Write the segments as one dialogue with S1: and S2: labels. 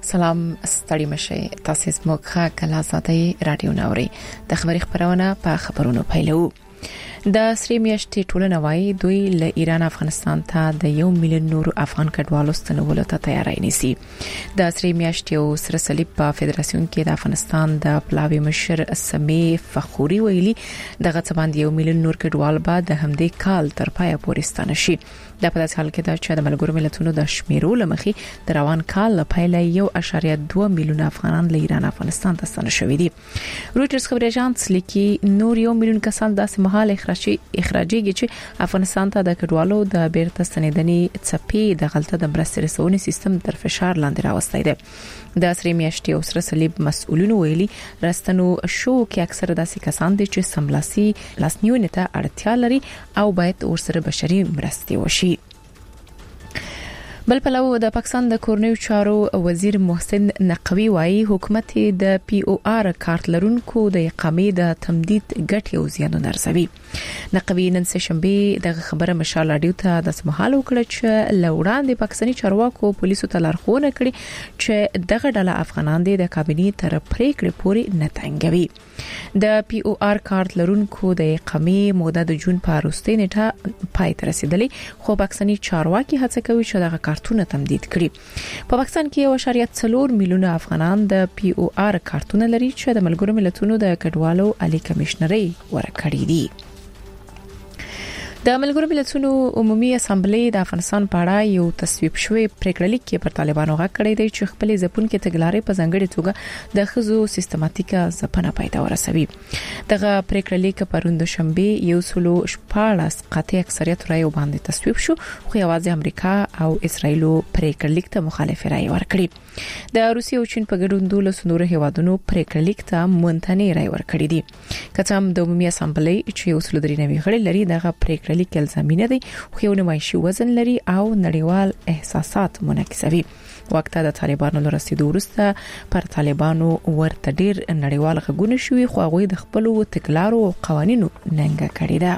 S1: سلام ستړي مشه تاسو زموږ کلا زاده رادیو نوري د خبري خبرونه په خبرونو پیلو د سری میاشتې ټولنه وايي دوی له ایران افغانستان ته د 1 میلیون نور افغان کډوالو ستنولو ته تیاری نیسي د سری میاشتې او سره صلیب په فدراسیون کې د افغانستان د پلاوی مشر سمي فخوري ویلي دغه څه باندې 1 میلیون نور کډوال به د همدې کال تر پایه پورې ستانه شي د په داسې حال کې دا چې د ملګرو ملتونو د شمیرو لمخې د روان کال لپاره 1.2 میلیون افغانان له ایران افغانستان ته ستانه شوي دي رويټرز خبري اژانس لیکي نور 1 میلیون کسان داسې مهال اخراجيږي چې افغانستان ته د کډوالو د بیرته ستنیدنې څپې د غلطه د مرستې رسونې سیستم تر فشار لاندې راوستي دي د سری میاشتې او سره صلیب مسؤلینو ویلي راستنو شو کې اکثره داسې کسان دي چې سملاسي لاسنیونې ته اړتیا لري او باید ورسره بشري مرستې وشي بل پلو د پاکستان د کورنیو چارو وزیر محسن نقوی وايي حکومت د پی او آر کارت لرونکو د اقامې د تمدید ګټي او زیانونه ارزوي نقوی نن شنبه د خبره مشال اډیو ته د سمحال وکړه چې لوړان د پاکستاني چارواکو پولیسو ته لارښوونه کړې چې دغه ډله افغانان د کابینې تر پریکړې پورې نه تنګوي د پی او آر کارت لرونکو د اقامې موده د جون په وروستۍ نیټه پای ته رسیدلې خو پاکستاني چارواکي هڅه کوي چې دغه کارتونه تمدید کړي په پاکستان کې 1.4 میلیون افغانان د پی او آر کارتونه لري چې د ملګرو ملتونو د کډوالو عالی کمشنري ورکړي دي د ملګرو ملتونو عمومي اسامبلې د افغانستان په اړه یو تصویب شوی پریکړه لیک کې پر طالبانو غږ کړی دی چې خپل ځپونکو تګلارې په ځانګړي توګه د خزو سیستماتیکه ځپنه پیدا ورسوي دغه پریکړه لیک پروند شنبه یو سلو شپاړس قاطع اکثریت رایو باندې تصویب شو خو یوازې امریکا او اسرایل پریکړه لیک ته مخالفت رای ورکړي د روسیې او چین په ګډون د نورو هیوادونو پریکړه لیک ته منتنې رای ورکړي دي کچام د عمومي اسامبلې چې یو سلو درې نوي غړي لري دغه پریکړه لیک الزامینه دي خو یو نمایشي وزن لري او نړیوال احساسات منعکسوي وخت د طالبانو له رسیدو وروسته پر طالبانو ورته ډیر نړیوال غږونه شوي خو هغه د خپل تګلارو او قوانینو ننګه کړې ده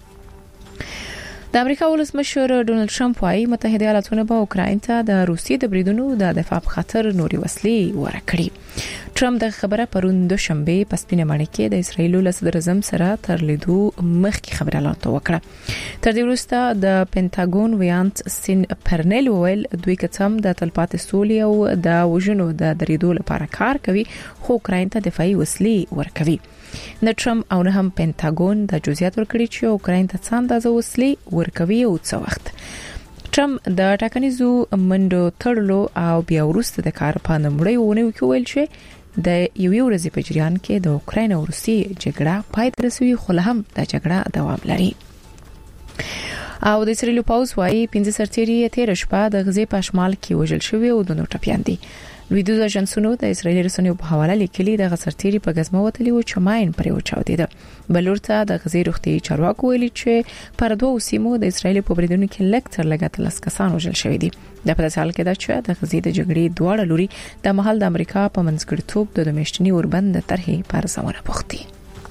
S1: د امریکا ولسمشر ډونالد ټرمپ وايي متحده ایالاتونه به اوکراین ته د روسیې د بریدونو د دفاع په خاطر نوري وسلې ورکړي ټرمپ د خبره پروند شنبه په سپینه مړی کې د اسرایل له صدر اعظم سره تر لیدو مخکې خبره لاته وکړه تر دې وروسته د پینټاګون ویانت سین پرنل ویل دوی کتم د تلپاتې سولې او د وژنو د دریدو لپاره کار کوي خو اوکراین ته دفاعي وسلې ورکوي د ټرمپ او نه هم پینټاګون د جزئیات ورکړي چې اوکراین ته څه اندازه وسلې ورکوي او څه وخت ټرمپ د ټاکنیزو منډو تړلو او بیا وروسته د کار په نمړې ونه ویل چې د یوې ورځې په جریان کې د اوکراین او روسیې جګړه پای ته رسوي خو له هم د جګړه دوام لري او د اسرائیل پاوز وايي 15 سرتیري تیر شپه د غزې په شمال کې وژل شوی او د نو ټپيان دي ویډیو اژانسونو د اسرایلی رسنیو په حواله لیکلي د غسرتيري په غزمه وتلی او چماین پرې وچاودي ده بلورته د غزې روغتي چارواکو ویلي چې پر دوه سیمو د اسرایلی په بریدونو کې لکتر لګات لسکسان وژل شوی دي د په داسې حال کې دا چې د غزې د جګړې دواړه لوري د محل د امریکا په منځګړیتوب د میاشتنی اوربند طرحې پر ځوانه پختي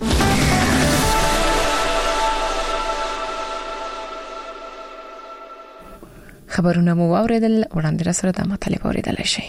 S1: خبرونه مو اوریدل وړاندې را سره د مطالب اوریدل شي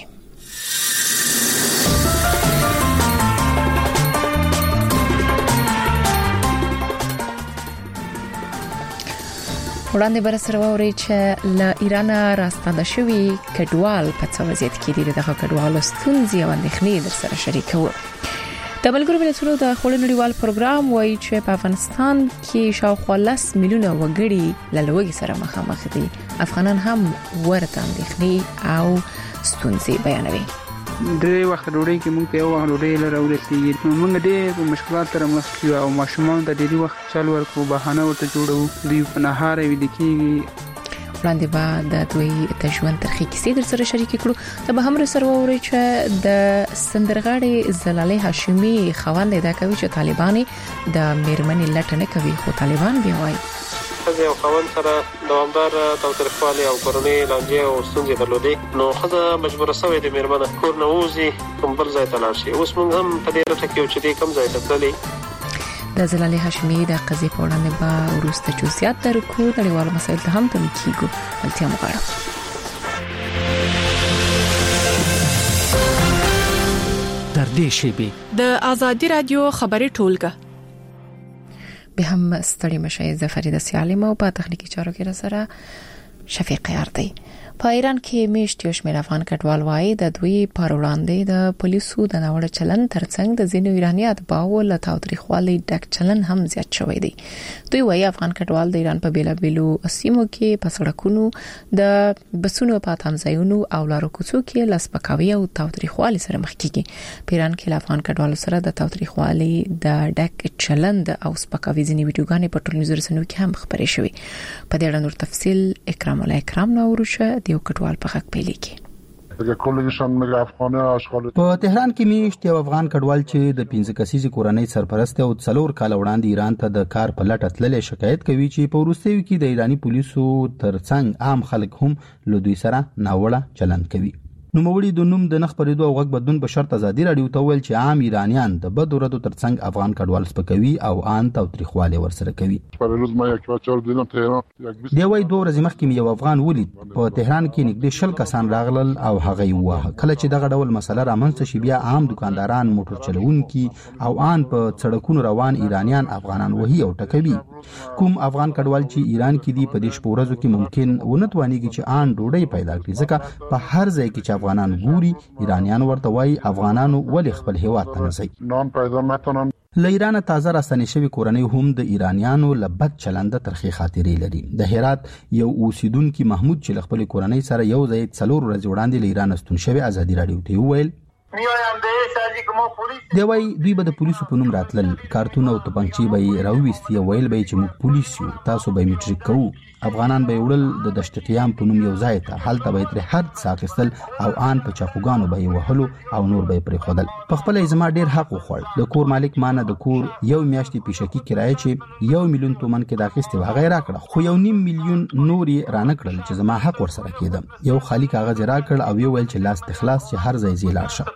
S1: وړاندې بر سره ووري چې ل ایران راستنده شوی کډوال په څه وضعیت کې دي دغه کډوالو ستونزې او اندېښنې در سره شریکو د ملګرو ملتونو د خړو نړیوال پروګرام وایي چې په افغانستان کې شاوخوا 10 میلیونه وګړي له لوږې سره مخامخ دي افغانان هم ورته اندېښنې او ستونزې بیانوي
S2: درې وخت ډوډۍ کې موږ یو وخت ډوډۍ لرولې موږ ډېر مشکلات سره مخ یو او ماشومان د ډېری وخت چل ورکو بهانه ورته جوړو دوی په نهار وي دکېږي
S1: وړاندې به د دوی د ژوند ترخې کیسې در سره شریک کړو ته به هم سره ووري چې د سندرغاړي زلالې هاشمي خوند دا کوي چې طالبان د میرمنې لټنه کوي خو طالبان بیا وایي
S3: خزه او خوند سره دوامدار تاوتریخوالی او کورنۍ لانجې او ستونزې درلودې نو خزه مجبوره شوې د میرمنه کور نه وځي کوم بل ځای ته لاړ شي اوس موږ هم په دې لټه کې یو چې دې کوم ځای ته تللې
S1: د زلالې هاشمي د قضیې په وړاندې به وروسته جزئیات درکو نړیوال مسایل ته هم تم کیږو التیا مغواړم
S4: دې شیبې
S5: د ازادي رادیو خبري ټولګه
S1: به هم ستړي مشه ظفری د سیالم او په تخنیکی چارو کې سره شفیق یاردی. په ایران کې میشت یو شمېر افغان کډوال وایي د دوی پر وړاندې د پولیسو د ناوړه چلن ترڅنګ د ځینو ایرانی اتباعو له تاوتریخوالي ډک چلن هم زیات شوی دی. دوی وایي افغان کډوال د ایران په بیلابیلو سیمو کې په سړکونو د بسونو په تمځایونو او لارو کوڅو کې لاسپکاوي او تاوتریخوالي سره مخ کیږي. په ایران کې افغان کډوالو سره د تاوتریخوالي د ډک چلند او سپکاوي ځینې ویډیوګانې په ټولنیزو رسنیو کې هم خبرې شوې. په دې اړه نور تفصیل اکرام الله اکرام نوروشه دیو کډوال په حق پیلي کې.
S6: په تهران کې میشت یو افغان کډوال چې د 15 کسیزې کورنۍ سرپرست او 4 کال وړاندې ایران ته د کار په لټه تللې شکایت کوي چې په وروستیو کې د ایرانی پولیسو ترڅنګ عام خلک هم له دوی سره ناوړه چلند کوي. نو موړي د نوم د نخ پرېدو او غږ بدون په شرط ازادي رادیو ته ویل چې عام ایرانیان د بد ورځو ترڅنګ افغان کډوال سپکوي او ان تاوتریخواله ورسره کوي. دی وای 2 ورځې مخکې یو افغان ولید په تهران کې نږدې 20 کسان راغلل او هغه وه کله چې دغه ډول مسله رامنځته شي بیا عام دکانداران موټر چلوونکي او ان په سړکونو روان ایرانیان افغانان وهي او ټکوي. کوم افغان کډوال چې ایران کې دی په دې شپورزو کې ممکن ونتوانيږي چې ان ډوډۍ پیدا کړي ځکه په هر ځای کې افغانان ګوري ایرانیان ورته وای افغانانو ولې خپل هیواد ته نه ځي. نن پیدا متنن له ایران تازه راستنې شوی کورنۍ هم د ایرانیانو لبد چلند ترخی خاطرې لري. د هرات یو اوسیدونکو محمود چې خپل کورنۍ سره یو ځای 4 ورځې وړاندې له ایران ستون شوی ازادي رادیو ته ویل دی وای دوی به د پولیسو په نوم راتلل کارتون او توپنچې به راوېستي ویل به چې موږ پولیس یو تاسو به میټریک کوو. افغانان به وړل د دشت قیام په نوم یو ځای ته حالت به تر هر څه اخیستل او ان په چاقوګانو به وهلو او نور به پرې خودل. په خپل ازما ډیر حق وخوړ. د کور مالک مانه د کور یو میاشتې پیشکی کرایه چې 1 میلیون تومن کې داخسته و غیر راکړه خو 1.5 میلیون نور یې رانه کړل چې زما حق ورسره کېدم. یو خالی کاغذ راکړ او یو ویل چې لاس تخلاص چې هر ځای زیلار شه.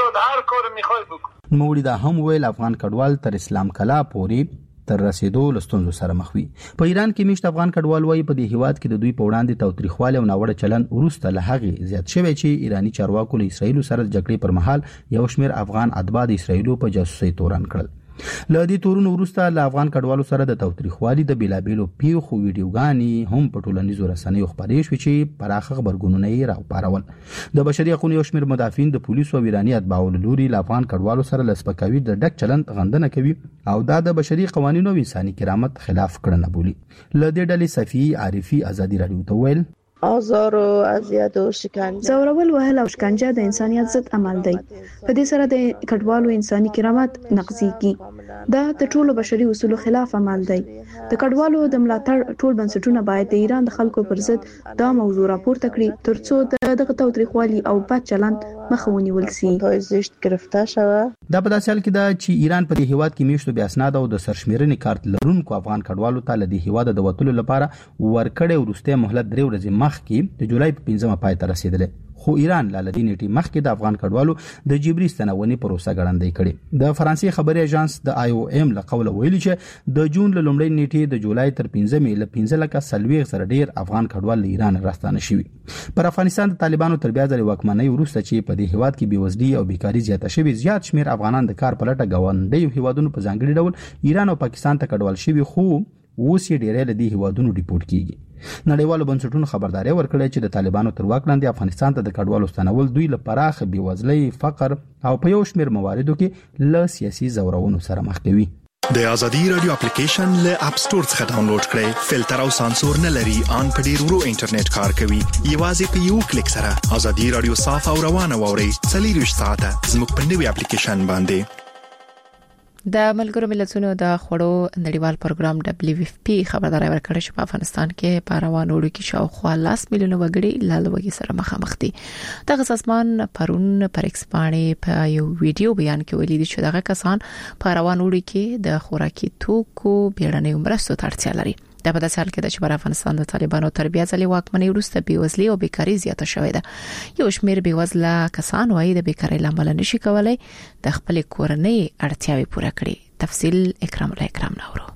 S6: موړي دا هم ویل افغان کډوال تر اسلام کلا پورې تر رسیدو لستونزو سره مخ وي. په ایران کې میشت افغان کډوال وایي په دې هیواد کې د دوی په وړاندې تاوتریخواله او ناوړه چلن ورسته له هغه زیات شوی چې ایرانی چارواکو له اسرایل سره د جګړې پر مهال یو شمېر افغان اتباع د اسرایل په جاسوسي تورن کړل. له دې تورونو ورسته له افغان کډوالو سره د تاوتریخوالي د بیلابیلو پیښو ویډیوګانې هم په ټولنیزو رسنیو خبرې شوې چې پراخه خبرګونونه یې راوپارول. د بشري حقوقو یو شمېر مدافعین د پولیسو او ایرانی اتباعو لوري له افغان کډوالو سره لسپکاوي د ډک چلند غندنه کوي او دا د بشري قوانینو او انساني کرامت خلاف کړنه بولي. له دې ډلې صفي عارفي ازادي رادیو ته ویل
S7: آزار و اذیت و شکنجه زورول وهل او شکنجه د انسانیت ضد عمل دی. په دې سره د کډوالو انساني کرامت نقضیږي. دا د ټولو بشري اصولو خلاف عمل دی. د کډوالو د ملاتړ ټول بنسټونه باید د ایران د خلکو پر ضد دا موضوع راپورته کړي ترڅو دغه تاوتریخوالي او بد چلند مخه ونیول شي. زیات گرفته شوه.
S6: دا په داسې حال کې دا چې ایران په دې هیواد کې میشتو بیا اسناد او د سرشمیرنې کارت لرونکو افغان کډوالو ته له دې هیواد د وټلو لپاره ورکړې ورسته مهلت 3 ورځې مخکې د جولای په 15مه پای ته رسیدلې. خو ایران لاله دې نیټه مخکې د افغان کډوالو د جبري ستنونې پروسه ګړندۍ کړې. د فرانسې خبري ایجنس د IOM له قوله ویلي چې د جون له لومړۍ نیټې د جولای تر 15مې له 15 لکه سلويغ سره ډیر افغان کډوال له ایران راستانه شوي. پر افغانستان د طالبانو تر بیا ځلې واکمنۍ وروسته چې په دې هیواد کې بیوزلي او بیکاری زیاته شوي زیات شمیر افغانان د کار په لټه غونډي هیوادونو په ځانګړي ډول ایران او پاکستان ته کډوال شوي خو اوس یې ډېرې له دې هیوادونو ریپورت کیږي. نړیوالو بنسټونو خبرداري ورکړې چې د طالبانو تر واک لاندې افغانستان ته د کډوالو ستنول دوی لپاره خ بیوزلۍ فقر او په یو شمیر مواردو کې له سیاسي زورونو سره مخ کوي.
S8: د ازادي رادیو اپلیکیشن له اپ سٹور څخه ډاونلوډ کړئ. فلټر او سانسور نه لري، ان په ډیر ورو انټرنیټ کار کوي. یوازې په یو کلیک سره ازادي رادیو صاف او روانه ووري. 24 ساعته زموږ په نوي اپلیکیشن باندې.
S1: د ملګرو ملتونو د خوړو نړیوال پروګرام WFP خبرداري ورکړه چې په افغانستان کې په روانو وړو کې شاوخوا 10 میلیون وګړي له لوږې سره مخامخ دي. دغه سازمان پرون پر ایکس باندې په یو ویډیو بیان کې ویلي چې دغه کسان په روانو وړو کې د خوراکي توکو بیړنۍ مرستو ته اړتیا لري. دا په داسې حال کې چې په افغانستان د طالبانو تربیه ځلې واکمنۍ وروسته بیوزلي او بیکاری زیاته شوې ده. یو شمېر بیوزله کسان وايي د بیکاری لامل نشي کولای د خپل کورنۍ اړتیاوې پوره کړي. تفصیل اکرام الله اکرام نورو.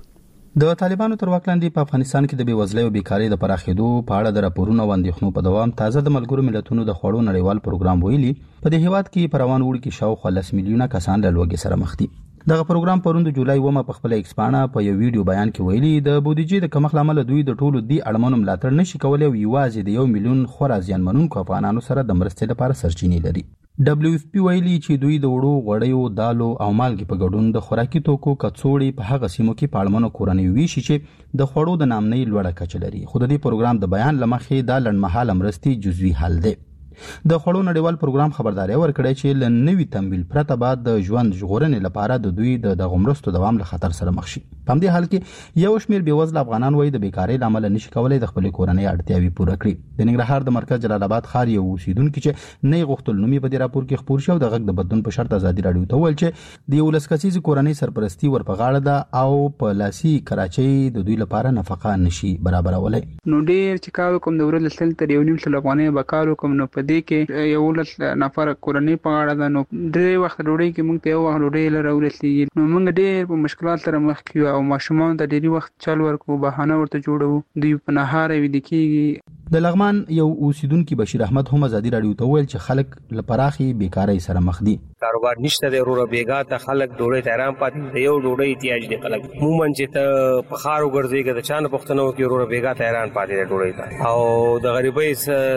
S6: د طالبانو تر واک لاندې په افغانستان کې د بېوزلۍ او بیکارۍ د پراخېدو په اړه د راپورونو او اندېښنو په دوام تازه د ملګرو ملتونو د خوړو نړیوال پروګرام ویلي په دې هیواد کې په روان وړي کې شاوخوا 10 میلیونه کسان له لوږې سره مخ دي. دغه پروګرام پروند د جولای 1 په خپل ایکس پاڼه په یو ویډیو بیان کې ویلي د بودیجې د کمښت لامل دوی د ټولو دی اړمنو ملاتړ نشي کولای او یوازې د 1 میلیون خورا زیانمنونکو افغانانو سره د مرستې لپاره سرچینې لري. WFP ویلي چې دوی د وړو غوړیو دالو او مالګې په ګډون د خوراکي توکو کڅوړې په هغه سیمو کې په اړمنو کورنیو ویشي چې د خوړو د نامنۍ لوړه کچه لري. خو د دې پروګرام د بیان لمخې دا لنډمهاله مرستې جزوي حل دی. د خوړو نړیوال پروګرام خبرداري ورکړی چې ل نوي تمویل پرته بعد د ژوند ژغورنې لپاره د دوی د غمرستو دوام له خطر سره مخ شي. په همدې حال کې یو شمېر بېوزله افغانان وایي د بیکارۍ له امله نشي کولای د خپلې کورنۍ اړتیاوې پوره کړي. د ننګرهار د مرکز جلال آباد ښار یو اوسیدونکي چې نه یې غوښتل نوم یې په دې راپور کې خپور شي او د غږ د بدلون په شرط ازادي راډیو ته وویل چې د 11 کسیزې کورنۍ سرپرستي ور په غاړه ده او په لاسي کراچۍ د دوی لپاره نفقه نشي برابرولای.
S2: نو ډېر چې کار کوم د ورځې سل تر 1.5 افغانۍ به کار کوم نو په دې کې یو نفر کورنۍ په غاړه ده. نو ډېر وخت ډوډۍ کې موږ ته یو وخت ډوډۍ لره ورسېږي. نو موږ ډېر په مشکلات سره مخ کیو او ماشومان ته ډېری وخت چل ورکو بهانه ورته جوړو دوی په نهار ویده کېږي.
S6: د لغمان یو اوسیدونکي بشیر احمد هم ازادي راډیو ته ویل چې خلک لپراخي بیکارۍ سره مخ دي.
S4: کاروبار نشته د ورو بیګا ته خلک ډوډۍ ته حیران پاتې دي. یو ډوډۍ احتیاج دي خلک عموما چې ته په خارو ګرځي د چانه پښتنو کې ورو بیګا ته حیران پاتې دي ډوډۍ ته او د غریبۍ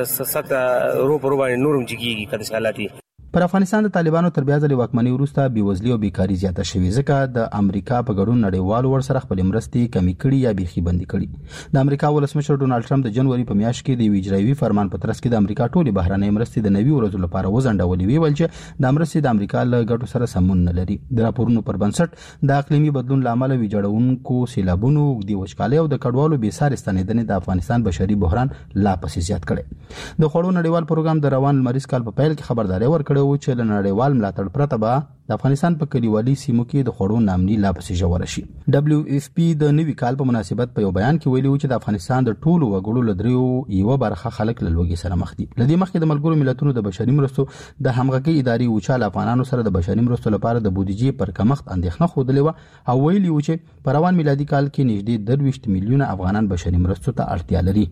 S4: ست رو پر باندې نورم جګیږي کله حالاتي.
S6: پر افغانستان د طالبانو تر بیا ځلې واکمنۍ وروسته بېوزلي او بیکاري زیاته شوې ځکه د امریکا په ګډون نړیوالو ورسره خپلې مرستې کمې کړي یا بیخي بندي کړي. د امریکا ولسمشر ډونالډ ټرمپ د جنوري په میاشت کې د یو اجرایوي فرمان په ترڅ کې د امریکا ټولې بهرنۍ مرستې د 90 ورځو لپاره وځنډولې وی ول چې د مرستې د امریکا له ګټو سره سمون نه لري. د راپورونو پر بنسټ د اقلیمي بدلون لامل ویجاړونکو سیلابونو د وچکالۍ او د کډوالو بېساري ستنېدنې د افغانستان بشري بحران لا پسې زیات کړي. د خوړو نړیوال پروګرام د روان لمریز کال په پیل کې خبرداري ورکړې و چې نړیوال ملاتړ پرته به د افغانستان په کلیوالي سیمو کې د خوړو نامنۍ لا پسې ژوره شي. WFP د نوي کال په مناسبت په یو بیان کې ویلي و چې د افغانستان د ټولو وګړو له دریو یوه برخه خلک له لوږې سره مخ دي. له دې مخکې د ملګرو ملتونو د بشري مرستو د همغږۍ ادارې وچال افغانانو سره د بشري مرستو لپاره د بودیجې پر کمښت اندېښنه ښودلې وه او ویلي و چې په روان میلادي کال کې نږدې 23 میلیونه افغانان بشري مرستو ته اړتیا لري.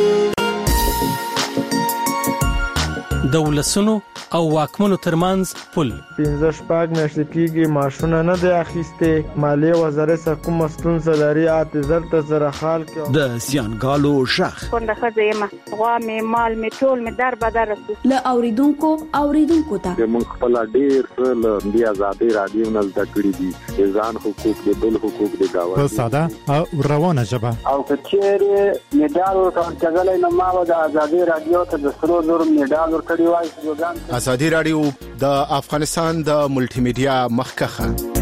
S9: د ولسونو او واکمنو ترمنځ پل
S10: 15 میاشتې کېږي ماشونه نه دی اخیسته. مالیه وزارت څخه کوم ستونزه لري اته زر سره حال کې
S11: د زیانګالو شخ
S12: څنګه خځه غوا مې مال مې ټول مې در بدر
S13: له اوریدونکو ته
S14: موږ خپل ډیر له دی ازادي رادیو نه زده کړی دي ځان حقوق د بل حقوق د گاوه
S15: په ساده او روانه ژبه
S16: او کچېر میډال ورکړل نو ما د ازادي رادیو ته د 300 میډال ورکړی وای.
S11: ازادي رادیو د افغانستان د ملټي میډیا مخکخه.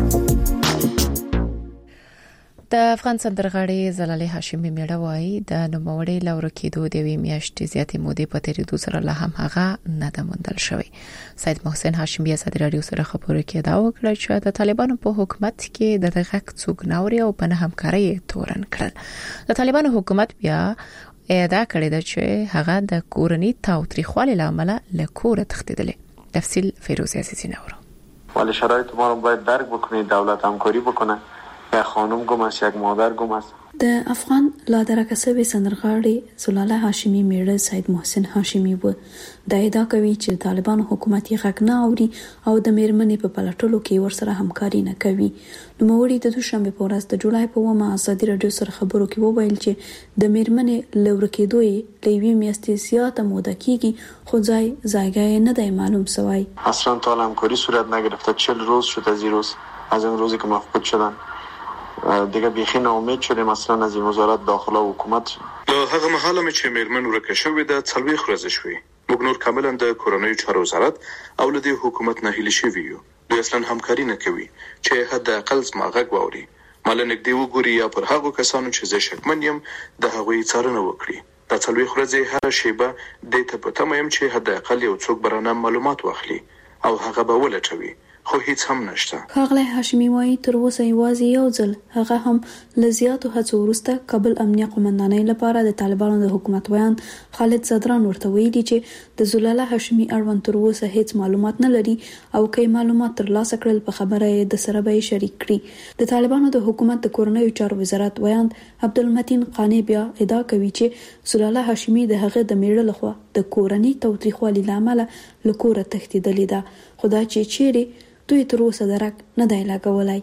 S1: د افغان سندرغاړي زلالې هاشمي میړه وایي د نوموړي لور کېدو د وی میاشتې زیاتې مودې په تیریدو سره لا هم هغه نه د موندل شوی. سید محسن هاشمي ازادي رادیو سره خبرو کې دا وکړه چې د طالبانو په حکومت کې د دغه څوک ناوري او په نه همکاري تورن کړل. د طالبانو حکومت بیا ادا کړی دا چې هغه د کورنۍ تاوتریخوالي لامل له کوره تښتیدل. تفصیل فیروز عزیزی نورو.
S3: ولی شرایط ما رو باید درک بکنید، دولت همکاری بکنه. یک خانم گم است، یک مادر گم است.
S7: د افغان لادرکه سوي سندرغاړي زلاله هاشمي میړه سید محسن هاشمي و د ادعا کوي چې طالبان حکومت یې غږ نه اوري او د میرمنې په پلټلو کې ورسره همکاري نه کوي. نو موري د دوشنبه په ورځ د جولای په 1 ازادي رادیو سره خبرو کې وویل چې د میرمنې لور کېدو یې لوي میاشتې زیاته موده کېږي خو ځایګای نه دی معلوم سوی.
S3: اصلا تا همکاری صورت نگرفته. 40 روز شد از این روز، از اون روزی که مفقود شدن دیگه بیخی ناامید شدیم اصلا از این وزارت داخله و حکومت.
S17: له هغه مهاله مې چې میرمن ورکه شوې ده 40 ورځې شوې. موږ نور کاملا د کورنیو چارو وزارت او له دې حکومت نه هیله شوي یو. دوی اصلا همکاري نه کوي چې حد اقل زما غږ واوري، ماله نږدې وګوري یا پر هغو کسانو چې زه شکمن یم د هغوی څارنه وکړي. دا 40 ورځې هره شیبه دې ته په تمه یم چې حد اقل یو څوک برانه معلومات واخلي او هغه به ولټوي. خو هیڅ هم نشته.
S7: ښاغلی هاشمي وایي تر اوسه یوازې یو ځل هغه هم لزیاتو هڅو وروسته کابل امنیه قومندانۍ لپاره د طالبانو د حکومت ویان خالد صدران ورته ویلي چې د زلاله هاشمي اړوند تر اوسه هیڅ معلومات نه لري او که معلومات ترلاسه کړل په خبره یې د سره به شریک کړي. د طالبانو د حکومت د کورنیو چارو وزارت ویان عبدالمتین قانی بیا ادعا کوي چې زلاله هاشمي د هغه د میړه لخوا د کورنۍ تاوتریخوالي لامل له کوره تښتیدلې ده، خو دا چې چیرې دوی تر اوسه درک نه دی لګولای.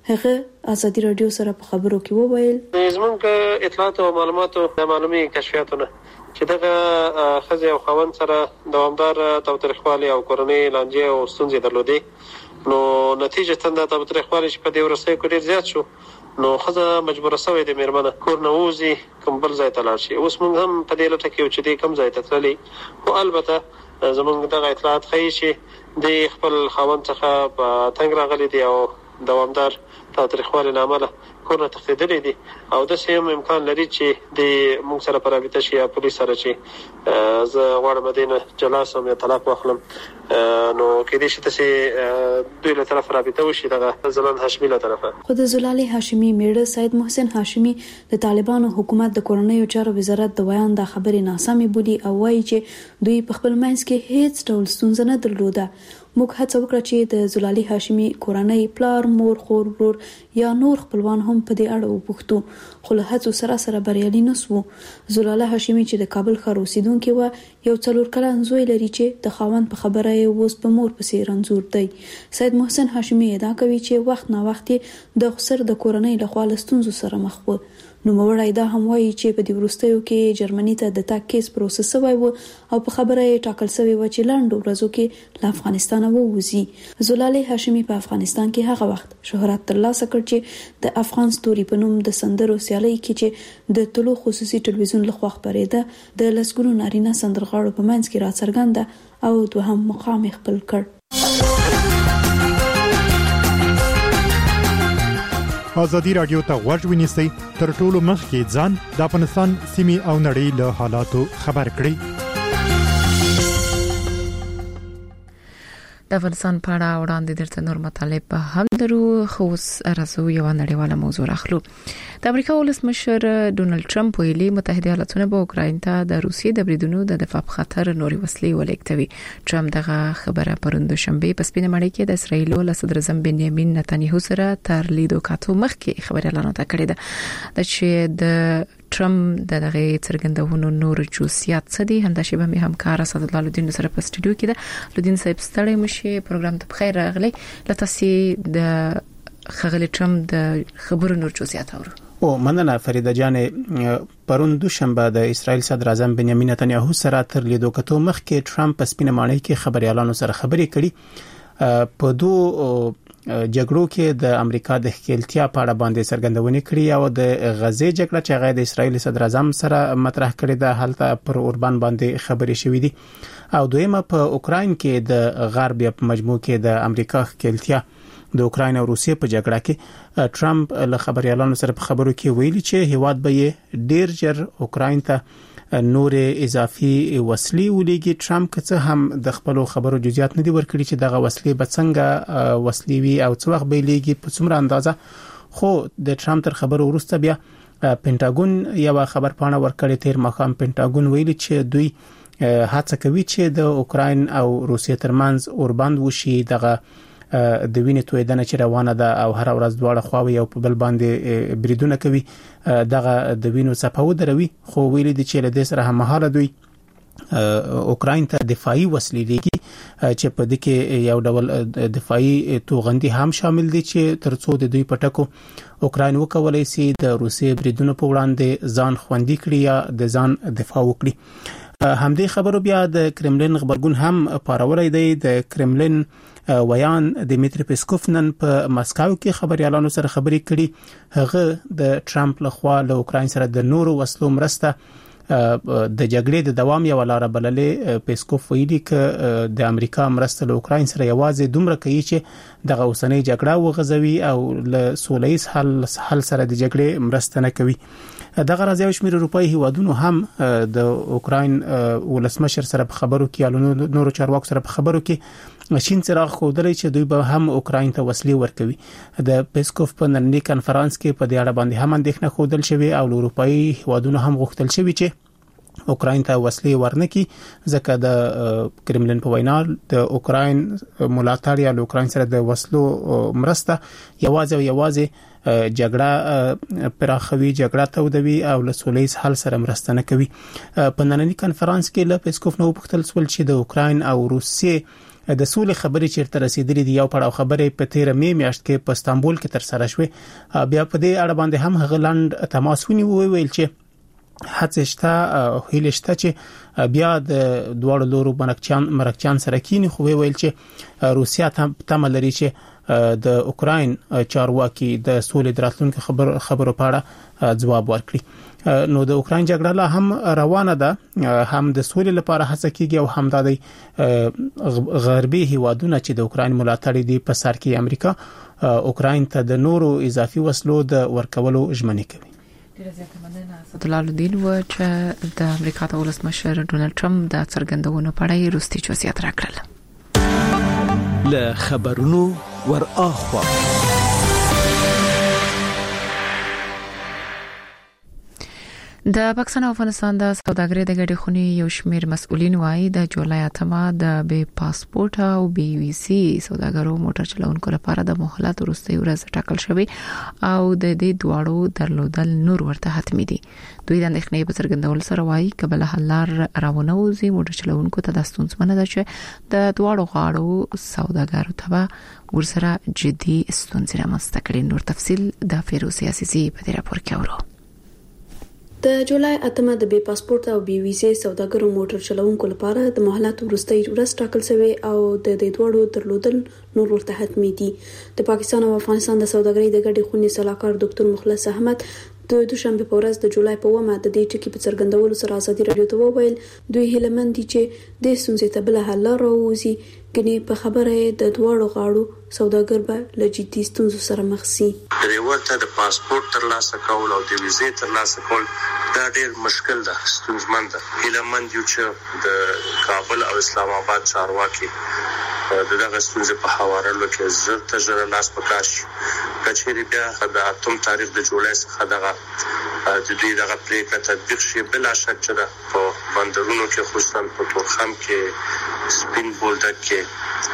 S7: هغه ازادي رادیو سره په خبرو کې وویل
S3: زمونږ اطلاعات او معلوماتو د معلومي کشفیاتونه چې دغه خزي او خوند سره دوامدار تاوتریخوالي او کورنۍ لانجې او ستونزې درلودې، نو نتیجه د تاوتریخوالي چې په دې ورسې کې ډیر زیات شو، نو خزه مجبوره شوې د میرمنه کور نه وځي کوم بل ځای ته لاړ شي. اوس موږ هم په دې لټه کې چې دې کوم ځای ته تللی، خو البته زمونږ دغه اطلاعات ښیي چې د خپل خاوند څخه په تنګ راغلي دي او دوامدار تاوتریخوالي لامل کور نه تښتېدلي دي، او داسې هم امکان لري چې د موږ سره په رابطه شي یا پولیس سره چې زه غواړم دې نه جلا سم یا طلاق واخلم، نو کېدای شي داسې دوی له طرفه رابطه وشي دغه زلال هاشمي له طرفه.
S7: خو د زلال هاشمي میړه سید محسن هاشمي د طالبانو حکومت د کورنیو چارو وزارت د ویان د خبرې ناسمې بولي او وایي چې دوی په خپل منځ کې هیڅ ډول ستونزه نه درلوده. موږ هڅه وکړه چې د زلالي هاشمي کورنۍ پلار، مور، خور، ورور یا نور خپلوان هم په دې اړه وپوښتو، خو له هڅو سره بریالي نه سو. زلاله هاشمي چې د کابل ښار اوسیدونکې و یو 4 کلن زوی لري چې د خاوند په خبره یې اوس په مور پسې رنځور دی. سید محسن هاشمي ادعا کوي چې وخت نه وخت د خسر د کورنۍ لخوا له ستونزو سره مخ و. نوموړی دا هم وایي چې په دې وروستیو کې جرمني ته د تګ کیس پروسس شوی و او په خبره یې ټاکل شوی و چې لاندو ورځو کې له افغانستان ووځي. زلاله هاشمي په افغانستان کې هغه وخت شهرت ترلاسه کړ چې د افغان ستوري په نوم د سندرو سیالۍ کې چې د طلوع خصوصي ټلویزیون لخوا خبرېده د لسګونو نارینه سندرغاړو په منځ کې راڅرګنده او دوهم مقام خپل کړ.
S15: ازادي رادیو ته غوږ ونیسئ تر ټولو مخکې ځان د افغانستان سیمې او نړۍ له حالاتو خبر کړئ.
S1: د افغانستان په اړه وړاندې درته نور مطالب هم درو، خو راځو یو نړیواله موضوع راخلو. د امریکا ولسمشر ډونالد ټرمپ ویلي متحده ایالاتونه به اوکراین ته د روسیې د بریدونو د دفاع په خاطر نوري وسلې ولېږدوي. ټرمپ دغه خبره پرون دوشنبه په سپینه مړی کې د اسرایل له صدر اعظم بنیامین نتنیاهو سره تر لیدو کاتو مخکې خبره اعلان کړې ده چې د ټرمپ دغه څرګندونو نور جزئیات څه دي. همداشي به مې همکار اسد الله لودین سره په سټوډیو کې ده. لودین صاحب ستړی مشي، پروګرام ته بخیر راغلی. لته د خغلی ټرمپ د خبرو نور جزئیات اورو.
S18: مننه فریده جان. پرون دوشنبه د اسرایل صدر اعظم بنیامین نتنیاهو سره تر لیدو کتو مخکې ټرمپ په سپینه ماڼۍ کې خبريالانو سره خبرې کړي. په دوه جګړو کې د امریکا د ښکېلتیا په اړه باندې څرګندونې کړې او د غزې جګړه چې هغه د اسرایل صدر اعظم سره مطرح کړې ده هلته پر اوربان باندې خبرې شوې دي. او دویمه په اوکراین کې د غرب په مجموع کې د امریکا ښکېلتیا د اوکراین او روسیې په جګړه کې ټرمپ له خبريالانو سره په خبرو کې ویلي چې هیواد به ډیر ژر اوکراین ته نور اضافي وسلې ولېږي. ټرمپ که څه هم د خپل خبرو جزئیات نه دی ورکړي چې دغه وسلې به څنګه وسلې وي او څو وخت به لېږي په څومره اندازه، خو د ټرمپ تر خبرو وروسته بیا پینټاګون یو خبر پاڼه ورکړې. تیر مخام پینټاګون ویلي چې دوی هڅه کوي چې د اوکراین او روسیې ترمنځ اوربند وشي، دغه د وینې تویدنه چې روانه ده او هر ورځ دواړه خواوې او په بل باندې بریدونه کوي، دغه د وینو صفاو دروي. خو ویلي دي چې له دې سره هممهاله دوی اوکراین ته دفاعي وسلې لېږي چې په دې کې یو ډول دفاعي توغندي هم شامل دي چې ترڅو د دوی پټکو اوکراین وکولای شي د روسیې بریدونو په وړاندې ځان خوندي کړي یا د ځان دفاع وکړي. همدې خبرو بیا د کرملین خبرګون هم پارولای دی. د کرملین ویان دمیتری پیسکوف نن په مسکو کې خبريالانو سره خبرې کړي. هغه د ټرمپ لخوا له اوکراین سره د نورو وسلو مرسته د جګړې د دوام یو لار بللې. پیسکوف ویلي چې د امریکا مرسته له اوکراین سره یوازې دومره کوي چې دغه اوسنۍ جګړه وغځوي او له سولهییز حل سره د جګړې مرسته نه کوي. دغه راځي شمیر اروپאי هیوادونو هم د اوکراین ولسمشر سره په خبرو کې یا نورو چارواکو سره په خبرو کې شین څراغ خودري چې دوی به هم اوکراین ته وسلې ورکوي د پیسکوف په نړۍ کانفرنس کې په دې اړه باندې هم اندېښنه خودل شوی او اروپאי هوادونو هم غوښتل شوی چې اوکراین ته وسلې ورنکي ځکه د کرملین په وینا د اوکراین ملاتړ یا اوکراین سره د وسلو مرسته یوازې جګړه پراخوي جګړه تودوي او له سولې حل سره مرسته نه کوي په نننۍ کانفرنس کې له پیسکوف نو پختل سول چې د اوکراین او روسیې د سولې خبرې چیرته رسیدلې دي یو پړاو خبرې په 13 می میاشت کې په استانبول کې تر سره شوې بیا په دې اړه باندې هم هغه تماسونی ویل چې هڅشته هیلشته چې بیا د دوړ لورو مرکچان سره کینی خو ویل چې روسیا تم لري چې د اوکراین چارواکي د سولې دراتلونکو خبرو په اړه ځواب ورکړي نو د اوکراین جګړه لا هم روانه ده هم د سولې لپاره هڅه کیږي او هم د غربي هیوادونو چې د اوکراین ملاتړ دي په سر کې امریکا اوکراین ته د نورو اضافي وسلو د ورکولو ژمنه کوي
S1: ډیره زیاته مننه اسدالله الدین و چې د امریکا د ولسمشر ډونالد ټرمپ د څرګندونو په اړه وروستي جزئیات راکړل
S19: له خبرونو ور اخوا
S1: د پاکستان او افغانستان د سوداګرۍ د ګډې خونې یو شمېر مسؤلین وايي د جولای 8 د بې پاسپورت او بي وي سي سوداګرو موټر چلونکو لپاره د مهلت وروستي ورځ ټاکل شوی او د دې دواړو درلودل نور ورته حتمي دي دوی د اندېښنې په څرګندول سره وايي کبل حلار راونوزي موټر چلونکو ته د ستونزمنه ده چې د دواړو غاړو سوداګرو ته ورسره جدي ستونزې رامنځته کړي نور تفصيل د فیروز عزیزي په دې راپور کې اورو
S7: د جولای 8 د بې پاسپورت او بي ویزې سوداګرو موټر چلونکو لپاره د مهلت وروستي ورځ ټاکل شوی او د دې دوړو درلودل نور ورته حتمي دي د پاکستان او افغانستان د سوداګرۍ د ګډې خونې صلاحکار ډاکټر مخلص احمد د دوشنبه په ورځ د جولای په 1 د دې ټکی په څرګندولو سره ازادي رادیو ته وویل دوی هیله مند دي چې د ستونزې ته بل حل راوځي کني په خبره د دوړو غاړو سوداګر به له جدي ستونزو سره مخ شي
S3: ورته د پاسپورت ترلاسه کول او د ویزې ترلاسه کول دا ډېر مشکل ده ستونزمن ده هیله مند یو چې د کابل او اسلام آباد چارواکي دغه ستونزې په حواله کې زر تجربه لاس پکاش کچېری بیا د اتم تاریخ د جولای څخه دغه د دې دغه پریکړه تطبیق شي بلا شک چې په بندرونو کې خصوصا په تورخم کې سپین بولدک کې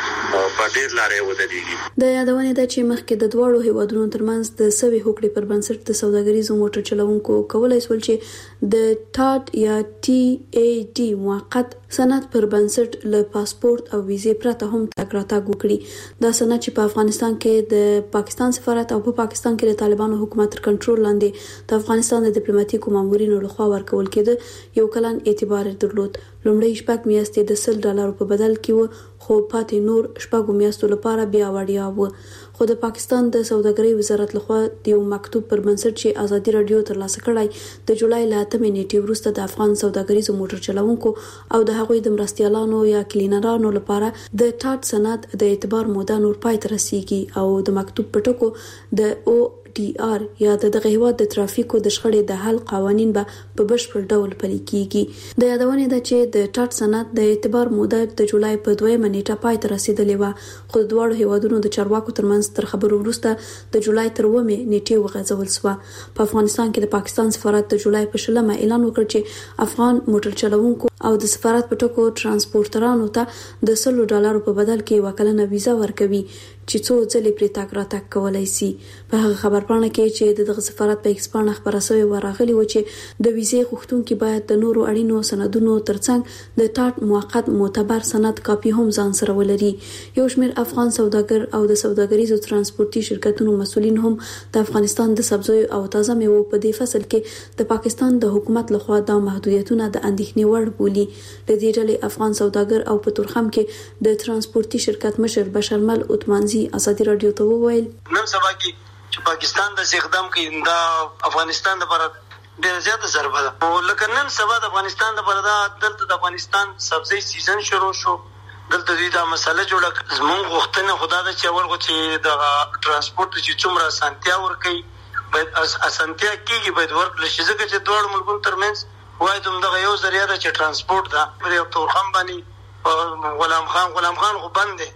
S3: په ډېر لارې ودرېږي
S7: د یادونه ده چې مخکې د دوړو هیوادونو ترمنځ د سوي هوکړې پر بنسټ د سوداګریزو موټر چلونکو کولای شول چې د ټاټ یا ټي اي ډي موقت سند پر بنسټ له پاسپورت او ویزې پرته هم تګ راتګ وکړي دا سند چې په افغانستان کې د پاکستان سفارت او په پاکستان کې د طالبانو حکومت تر کنټرول لاندې د افغانستان د ډیپلوماټیکو مامورینو لخوا ورکول کېده یو کلن اعتبار درلود لومړی شپږ میاشتې د $10 په بدل کې و خو پاتې نور شپږ میاشتو لپاره بیا وړیا و خو د پاکستان د سوداګرۍ وزارت لخوا د یو مکتوب پر بنسټ چې ازادي رادیو ترلاسه کړای د جولای ل 8 نیټې وروسته د افغان سوداګریزو موټر چلونکو او د هغوی د مرستيالانو یا کلینرانو لپاره د ټاټ سند د اعتبار موده نور پای ته رسیږي او د مکتوب پټکو د او DR یا دغه هیواد د ترافیکو د شخړې د حل قوانين به په بشپړ ډول پلي کیږي د یادونه ده چې د ټاټ سند د اعتبار موده د جولای په 2 نیټه پای ته رسیدلې و خو د دوه هیوادونو د چارواکو ترمنځ تر خبرو وروسته د جولای تر 9 نیټې وغځول شو په افغانستان کې د پاکستان سفارت د جولای په 10 اعلان وکړ چې افغان موټر چلوونکو او د سفارت په ټکو ترانسپورټرانو ته د $100 په بدل کې وکلنه ویزا ورکوي چې څو ځلې پرې تاګ راتګ کولای شي په هغه خبرپاڼه کې چې د سفارت په ایکسپانه خبره شوی ورغلی و چې د ویزې غوښتونکو باید د نورو اړینو سندونو ترڅنګ د ټاټ موقت معتبر سند کاپي هم ځان سره ولري یو شمېر افغان سوداګر او د سوداګریزو ترانسپورتي شرکتونو مسؤلین هم د افغانستان د سبزیو او تازه میوو په دې فصل کې د پاکستان د حکومت لخوا د محدودیتونو د اندېښنې وړ بولي د دې ډلې افغان سوداګر او په تورخم کې د ترانسپورتي شرکت مشر بشرمل عثمانزي ازادي رادیو ته وویل
S20: نن سبا کې چې پاکستان د استخدام کې د افغانستان لپاره ډېر زیاته ضربه ده او لکه نن سبا د افغانستان لپاره دلته د افغانستان سبزی سیزن شروع شو دلته دوی دا مسله جوړه زموږ غوښتنه خدا د چاول غو چې د ترانسپورت چې څومره اسانتیا ورکړي باید اسانتیا کیږي باید ورکړل شي ځکه چې دوه ملکونو ترمنځ وای دوم دغه یو ذریعہ د ترانسپورت دا پر یو تورخم باندې غلام خان خو بند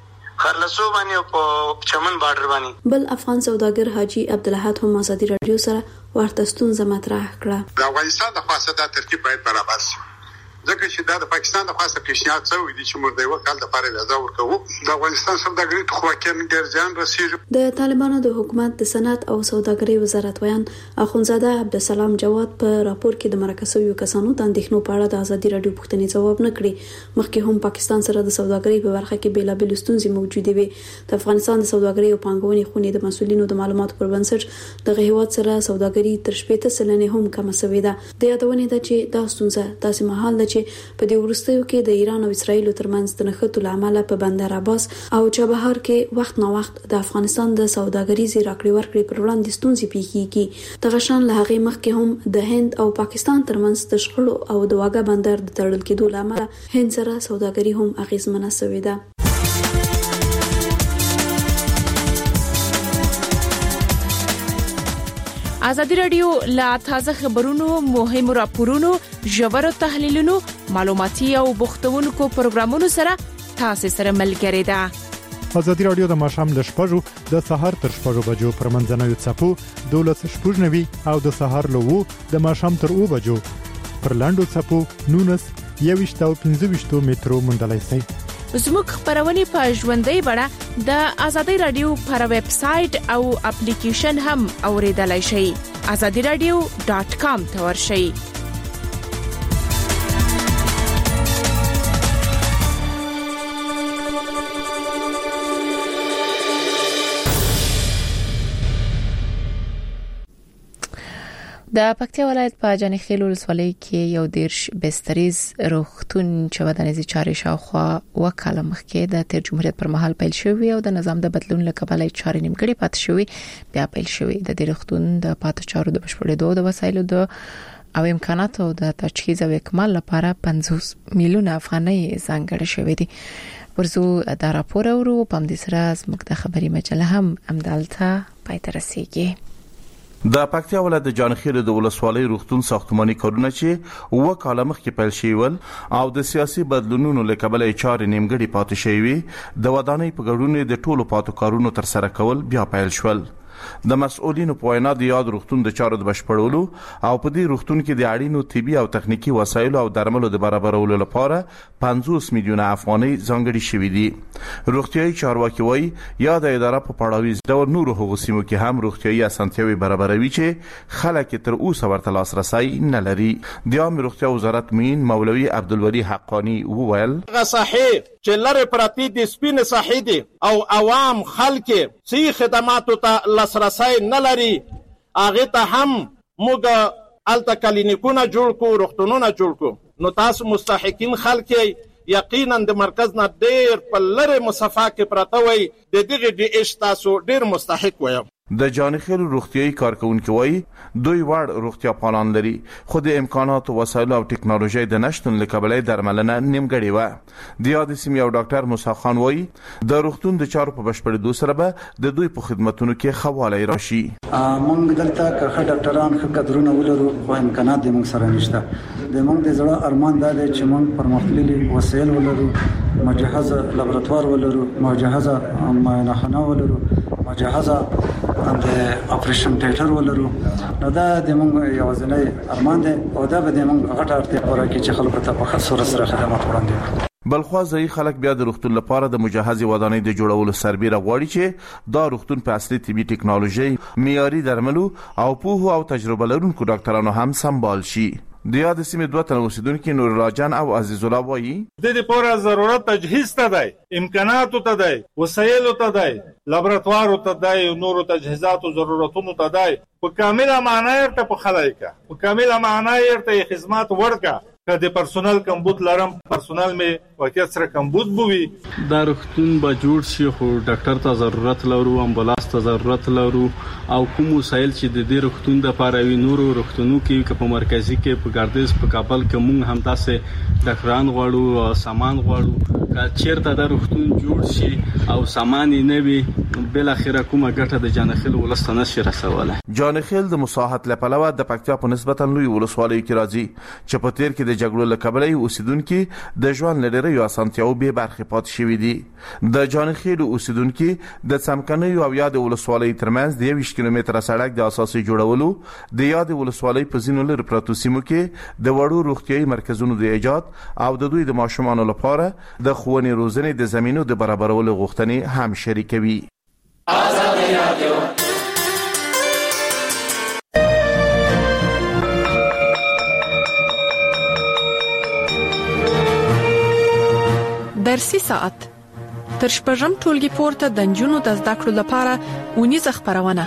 S20: خرلسو باندې او په چمن بارډر باندې.
S7: بل افغان سوداګر حاجی عبدالحد هم ازادي رادیو سره ورته ستونزه مطرح کړه.
S21: د افغانستان د خاصه د ترتیب باید برابر شي، ځکه چې د پاکستان د خاصه پیشنهاد شوی دی چې موږ د یو کال لپاره ویزا ورکوو. د افغانستان سوداګري ته خواکین ډیر ځان رسیږي.
S7: د طالبانو د حکومت د صنعت او سوداګرۍ وزارت ویان اخونزاده عبدالسلام جواد په راپور کې د مرکه شویو کسانو د اندېښنو په اړه د ازادي رادیو پوښتنې ځواب نه کړي. مخکې هم پاکستان سره د سوداګرۍ په برخه کې بیلابل ستونزې موجودې وي. د افغانستان د سوداګرۍ او پانګونې خونې د مسؤلینو د معلوماتو پر بنسټ د هیواد سره سوداګرۍ تر 80% هم کم شوې ده. د یادونې ده چې دا ستونزه داسې مهال ده چې په دې وروستیو کې د ایران او اسرایل ترمنځ د نښتو لامل په بندر عباس او چابهار کې وخت نه وخت د افغانستان د سوداګریزي راکړې ورکړې پر وړاندې ستونزې پیښیږي. دغه شان له هغې مخکې هم د هند او پاکستان ترمنځ د شخړو او د واګه بندر د تړل کېدو لامل هند سره سوداګري هم اغیزمنه شوې ده.
S5: ازادي رادیو لا تازه خبرونو، مهمو راپورونو، ژورو تحلیلونو، معلوماتي او بوختونکو پروګرامونو سره تاسو سره ملګری ده.
S15: ازادي رادیو د ماښام ل 6:00 د سهار تر 6:00 بجو پر منځنوي څپو 12:90 او د سهار له 2 د ماښام تر 2 بجو پر لاندو څپو 19 او 15 مترو مندلای سي.
S5: زموږ خبرونه په ژوندۍ بڼه د ازادي رادیو پر ویب سټ او اپلیکیشن هم اوریدلای شئ. azadiradio.com ته ورشئ. د پکتیا ولایت په جانخیل ولسوالۍ کې یو دیرش بستریز روغتون چې ودانیزي چارې شاوخوا وکاله مخکې د تیر جمهوریت پر مهال پیل شوی او د نظام د بدلون لکبلای چارې نیمګړې پات شوی بیا پیل شوی. د دې روغتون د پاتو چارو د بشپړېدو د وسایلو د او امکاناتو د تجهیز او اکمال لپاره 50 میلیون افغانۍ ځانګړې شوې دي. ورزو دا راپور اورو په دې سره زموږ د خبري مجله هم امدالته پای ته رسیدي.
S22: د پکتیا ولایت د جانخیل د ولسوالۍ روغتون ساختماني کارونه چې وکاله مخکې پیل شول او د سیاسي بدلونونو لکبل چارې نیمګړې پاتې شوی د ودانۍ په ګډون د ټولو پاتو کارونو تر سره کول بیا پیل شول. د مسؤلینو په وینا د یاد روغتون د چارو د بشپړولو او په دې روغتون کې د اړینو طبي او تخنیکی وسایل او درملو د برابرولو لپاره 50 میلیون افغانۍ ځانګړي شوې دي. روغتيایي چارواکي وایي یا د اداره په پړاویز ډول نور هغو سیمو کې هم روغتيایي اسانتیاوي برابروي چې خلک تر اوسه ورته لاسرسي نه لري. د عامه روغتیا وزارت مین مولوي عبدالولی حقانی وویل
S23: صحیح چې لره پراتی د سپین صحیح دي او عوام خلک صحیح خدماتو ته لاسرسي نه لري. هغه ته هم موږ الته کلینیکونه جوړ کو، روغتونونه جوړ کو. نو تاسو مستحقین خلک یقینا د مرکز نه ډیر په لره مسافه کې پراته وي د دغه د اش تاسو ډیر مستحق وي.
S22: د جانخیل روغتيایي کارکونکو وایي دوی وړ روغتیا پالان لري خو د امکاناتو وسایل او ټکنالوژي د نشټون لکبلې درملنه نیمګړې و. د یاد سیمه یو ډاکټر موسی خان وایي د روغتون د چارو په بشپړېدو سره به د دوی په خدماتونو کې خواله راشي.
S24: مونږ دلته که ډاکټران ښه قدرونه ولرو خو امکانات د مونږ سره نشته. د مونږ د زړه ارمان دا دی چې مونږ پرمختللي وسایل ولرو، مجهزه لابراتوار ولرو، مجهزه معاینخانه ولرو، مجهزه د اپریشن تیټر ولرو. نو دا د مونږ یوازینی ارمان دی او دا به د مونږ غټه اړتیا پوره کوي چې خلکو ته په خاص سره خدمات وړاندې کړي.
S22: بلخوا ځای خلک بیا د روغتون لپاره د مجهزي ودانۍ د جوړولو سربېره غواړي چې دا روغتون په اصلي طبي ټکنالوژي، معیاري درملو او پوهه او تجربه لرونکو ډاکټرانو هم سمبال شي. د یاد سیمه دوه تن اوسیدونکو نور الله جان او عزیز الله وایي
S23: د دې پوره ضرورت تجهیز ته دی، امکانات ته دی، وسایل ته دی، لابراتوار ته دی، نور تجهیزات او ضرورتونو ته دی. په کامله معنی ته په خلایکا په کامله معنی ته خدمات ورکا که د پرسونل کمبود لرم پرسونل می واقعیت سره کمبود بوي.
S25: دا روغتون به جوړ شي خو ډاکټر ته ضرورت لرو، امبولانس ته ضرورت لرو او کوم وسایل چې د دې روغتون د پاروي نورو روغتونو کې په مرکزی کې په ګردیز په کابل کې مونږ هم تاسو ډاکټران غواړو، سامان غواړو. که چیرته د روغتون جوړ شي او سامان نه وي بل اخره کومه ګټه د جانخیل ولسته نشي رسوله.
S22: جانخیل د مساحت لپاره د پکتیا په نسبتا لوی ولسوالۍ کې راځي چې په تیر کې د جګړو له کبله اوسیدونکو د ژوند لري یو اسانتیاو به برخه پات شوې دي. د جانخیل اوسیدونکو د څمکني او یاد ولسوالۍ ترمنځ د 20 کیلومتره سړک د اساسي جوړولو د یاد ولسوالۍ په ځینو لري پروتو سیمو کې د وړو روغتيایي مرکزونو د ایجاد او د دوی د ماشومانو لپاره د ښوونې روزنې د زمینو د برابرولو غوښتنې هم شریکوي.
S2: آزادی رادیو
S4: درسي ساعت تر شپږم ټولګي پورته د نجونو د زده کړو لپاره ونیزه خبرونه.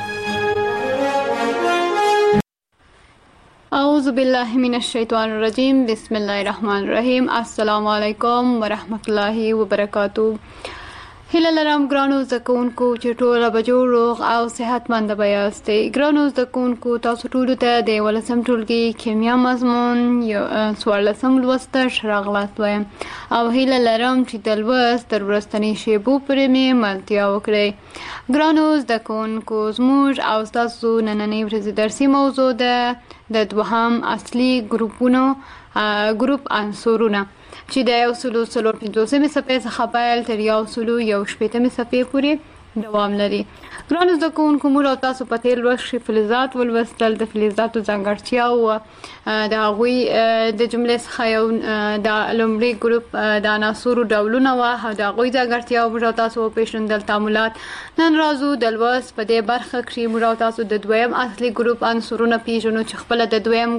S6: اعوذ بالله من الشیطان الرجیم بسم الله الرحمن الرحیم. السلام علیکم ورحمت الله وبرکاتہ. هله لرم ګرانو زکونکو چې ټول به جوړ روغ او صحتمند به یاستئ. ګرانو زکونکو تاسو ټول ته د ولسم ټولګي کیمیا مضمون یو څوارلسم لوست راغلاست وایم او هله لرم چې د لوست تر ورستنی شیبو پرې مې ملتیا وکړئ. ګرانو زکونکو زموږ او تاسو نننۍ ورځې درسي موضوع ده د دوهم اصلي ګروپ عنصرونه چې د 150 صفحې څخه پیل تر 160 صفحې پورې دوام لري. ګرانو زده کوونکو موږ او تاسو په تیر لوست کې فلزات ولوستل، د فلزاتو ځانګړتیا او د هغوی د جملې څخه یو د لومړي ګروپ د عناصرو ډولونه و او د هغوی ځانګړتیا موږ او تاسو وپېژندل تعاملات. نن راځو د لوست په دې برخه کې موږ او تاسو د دویم اصلي ګروپ عنصرونه پیژنو چې خپله د دویم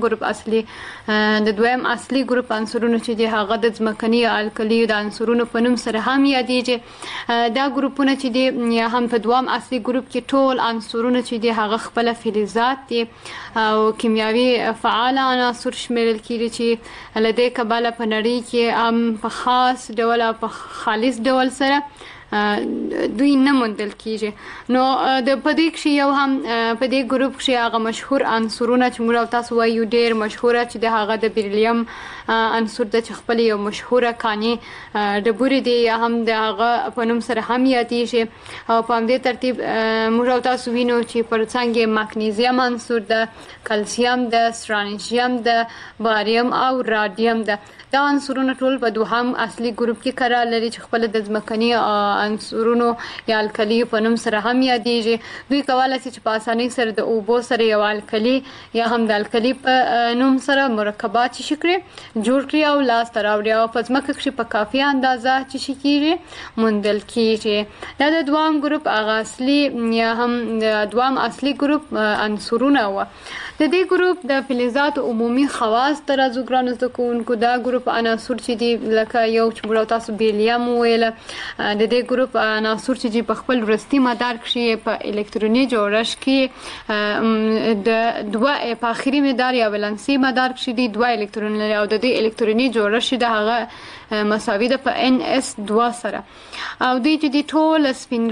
S6: اصلي ګروپ عنصرونه چې دي هغه د ځمکني الکلیو د عنصرونو په نوم سره هم یادېږي. دا ګروپونه چې دي هم په دوام اصلي ګروپ کې ټول عنصرونه چې دي هغه خپل فلزات دي او کیمیاوي فعال عناصر شمیرل کیږي چې لدې کبله په نړۍ کې هم په خاص ډول او په خالص ډول سره دوی نه موندل کیږي. نو د پدې کې یو هم په دې ګروپ کې هغه مشهور عنصرونه چې موږ تاسو وایو ډېر مشهوره چې د هغه د بیریلیم عنصر د خپل یو مشهوره کاني ډبوري دی هم د هغه په نوم سره هم یادېږي او په همدې ترتیب موږ تاسو وینو چې پر څنګه مګنیزیم عنصر د کلسیم د سترانیشیم د باریم او رادیم د دا عنصرونه ټول په دوهم اصلي ګروپ کې قرار لري چې خپل د ځمکني عنصرونو یا الکلی په نوم سره هم یادېږي. دوی کولای شي چې په اسانۍ سره د اوبو سره یو الکلی یا هم د الکلی په نوم سره مرکبات شکل جوړ کړي او لاس ته راوړي او په ځمکه کې په کافي اندازه چې کیږي موندل کیږي. دا د دوام ګروپ هغه اصلي یا هم د دوام اصلي ګروپ عنصرونه و. د دې ګروپ د فلزات عمومي خواص تر از ګرانو زده کوونکو دا ګروپ عناصر چې دي لکه یو چې موږ تاسو بیریلیم ویل د دې ګروپ عناصر چې په خپل وروستي مدار کې په الکتروني جوړښت کې د دوه په اخري مدار یا ولانسي مدار کې دي دوه الکترون لري او د دې الکتروني جوړښت د هغه مساوي ده په NS2 سره او دوی چې دي ټول سپین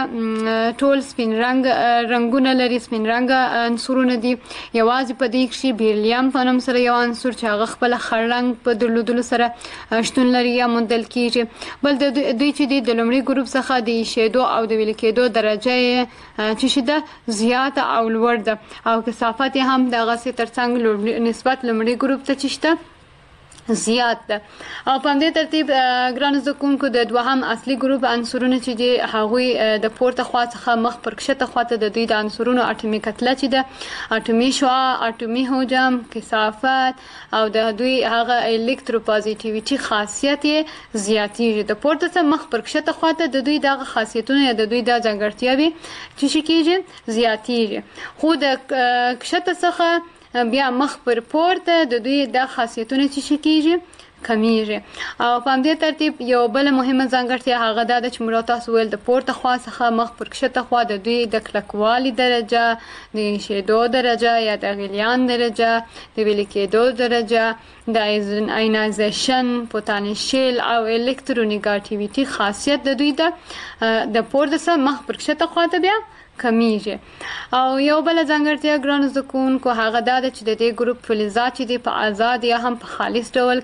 S6: رنګ رنگونه لري. سپین رنګ عنصرونه دي یوازې په دې کې بیریلیم په نوم سره یو عنصر چې هغه خپل خړ رنګ په درلودلو سره شتون لري یا موندل کیږي. بل د دوی چې د لومړي ګروپ څخه د شیدو او د ویل کېدو درجه چې شیده زیات او لوړ ده او کثافت هم د غسې ترڅنګ نسبت لومړي ګروپ ته چشته زیات ده. او په همدې ترتیب ګرانو زده کوونکو د دوهم اصلي ګروپ عنصرونه چې دي هغوی د پورته خوا څخه مخ پر کښته خواته د دوی د عنصرونو اټومي کتله چې ده اټومي شعاع اټومي حجم کثافت او د دوی هغه الکتروپازیټیویټي خاصیت زیاتېږي. د پورته څخه مخ پر کښته خواته د دوی دغه خاصیتونه یا د دوی د ځانګړتیاوې چې کېږي زیاتېږي خو د کښته څخه بیا مخ پر پورته د دوی د خاصیتونه چې کېږي کمیږي. او په همدې ترتیب یو بل مهمه ځانګړتیا هغه دا ده چې موږ تاسو ویل د پورته خوا څخه مخ پر کښته خوا د دوی د کلکوالي درجه د شیدو درجه یا د غلیان درجه د ویل کېدو درجه د آینایزیشن پوتانشیل او الکترونیګاټیویټي خاصیت د دوی د پورته څخه مخ پر کښته خوا ته بیا کمیږي. او یو بل ځانګړتیا ګرانو زده کوونکو هغه دا ده چې د دې ګروپ فلزات چې دي په آزاد یا هم په خالص ډول کېدلی شي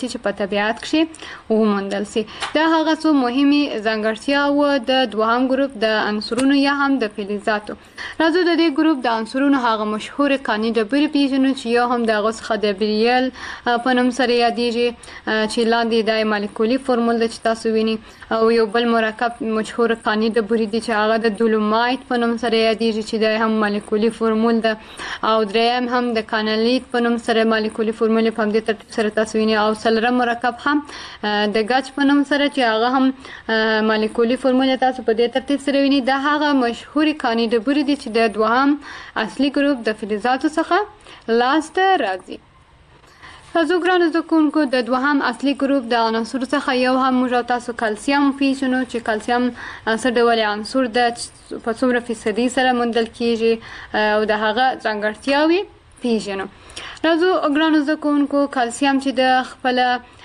S6: شي چې په طبيعت کې وموندل شي. دا هغه څو مهمه ځانګړتیا و د دوهم ګروپ د عنصرونو یا هم د فلزاتو. راځو د دې ګروپ د عنصرونو هغه مشهور کاني ډبرې پیژنو چې یو هم د غوڅ خدبریل په نوم سره یادېږي چې لاندې د مالیکولي فورمول د تاسو ویني او یو بل مرکب مشهور کاني ډبرې دي چې هغه د دولومایت په نوم سره یادېږي چې د هم مالیکولي فورمول ده او دریم هم د کانالیت په نوم سره مالیکولي فورمول په دې ترتیب سره تاسو ویني او سلرم مرکب هم د ګاچ په نوم سره چې هغه هم مالیکولي فورمول تاسو په دې ترتیب سره ویني. دا هغه مشهور کاني ډبرې دي چې د دوهم اصلي ګروپ د فلزاتو څخه لاسته راځي. تاسو ګرانو زکونکو د دوهم اصلي ګروپ د عناصر څخه یو هم موږ تاسو کلسیم پیژنو چې کلسیم څه ډول عنصر د په څومره فیصدي سره موندل کیږي او د هغه ځانګړتیاوې پیژنو. راځو ګرانو زکونکو کلسیم چې د خپل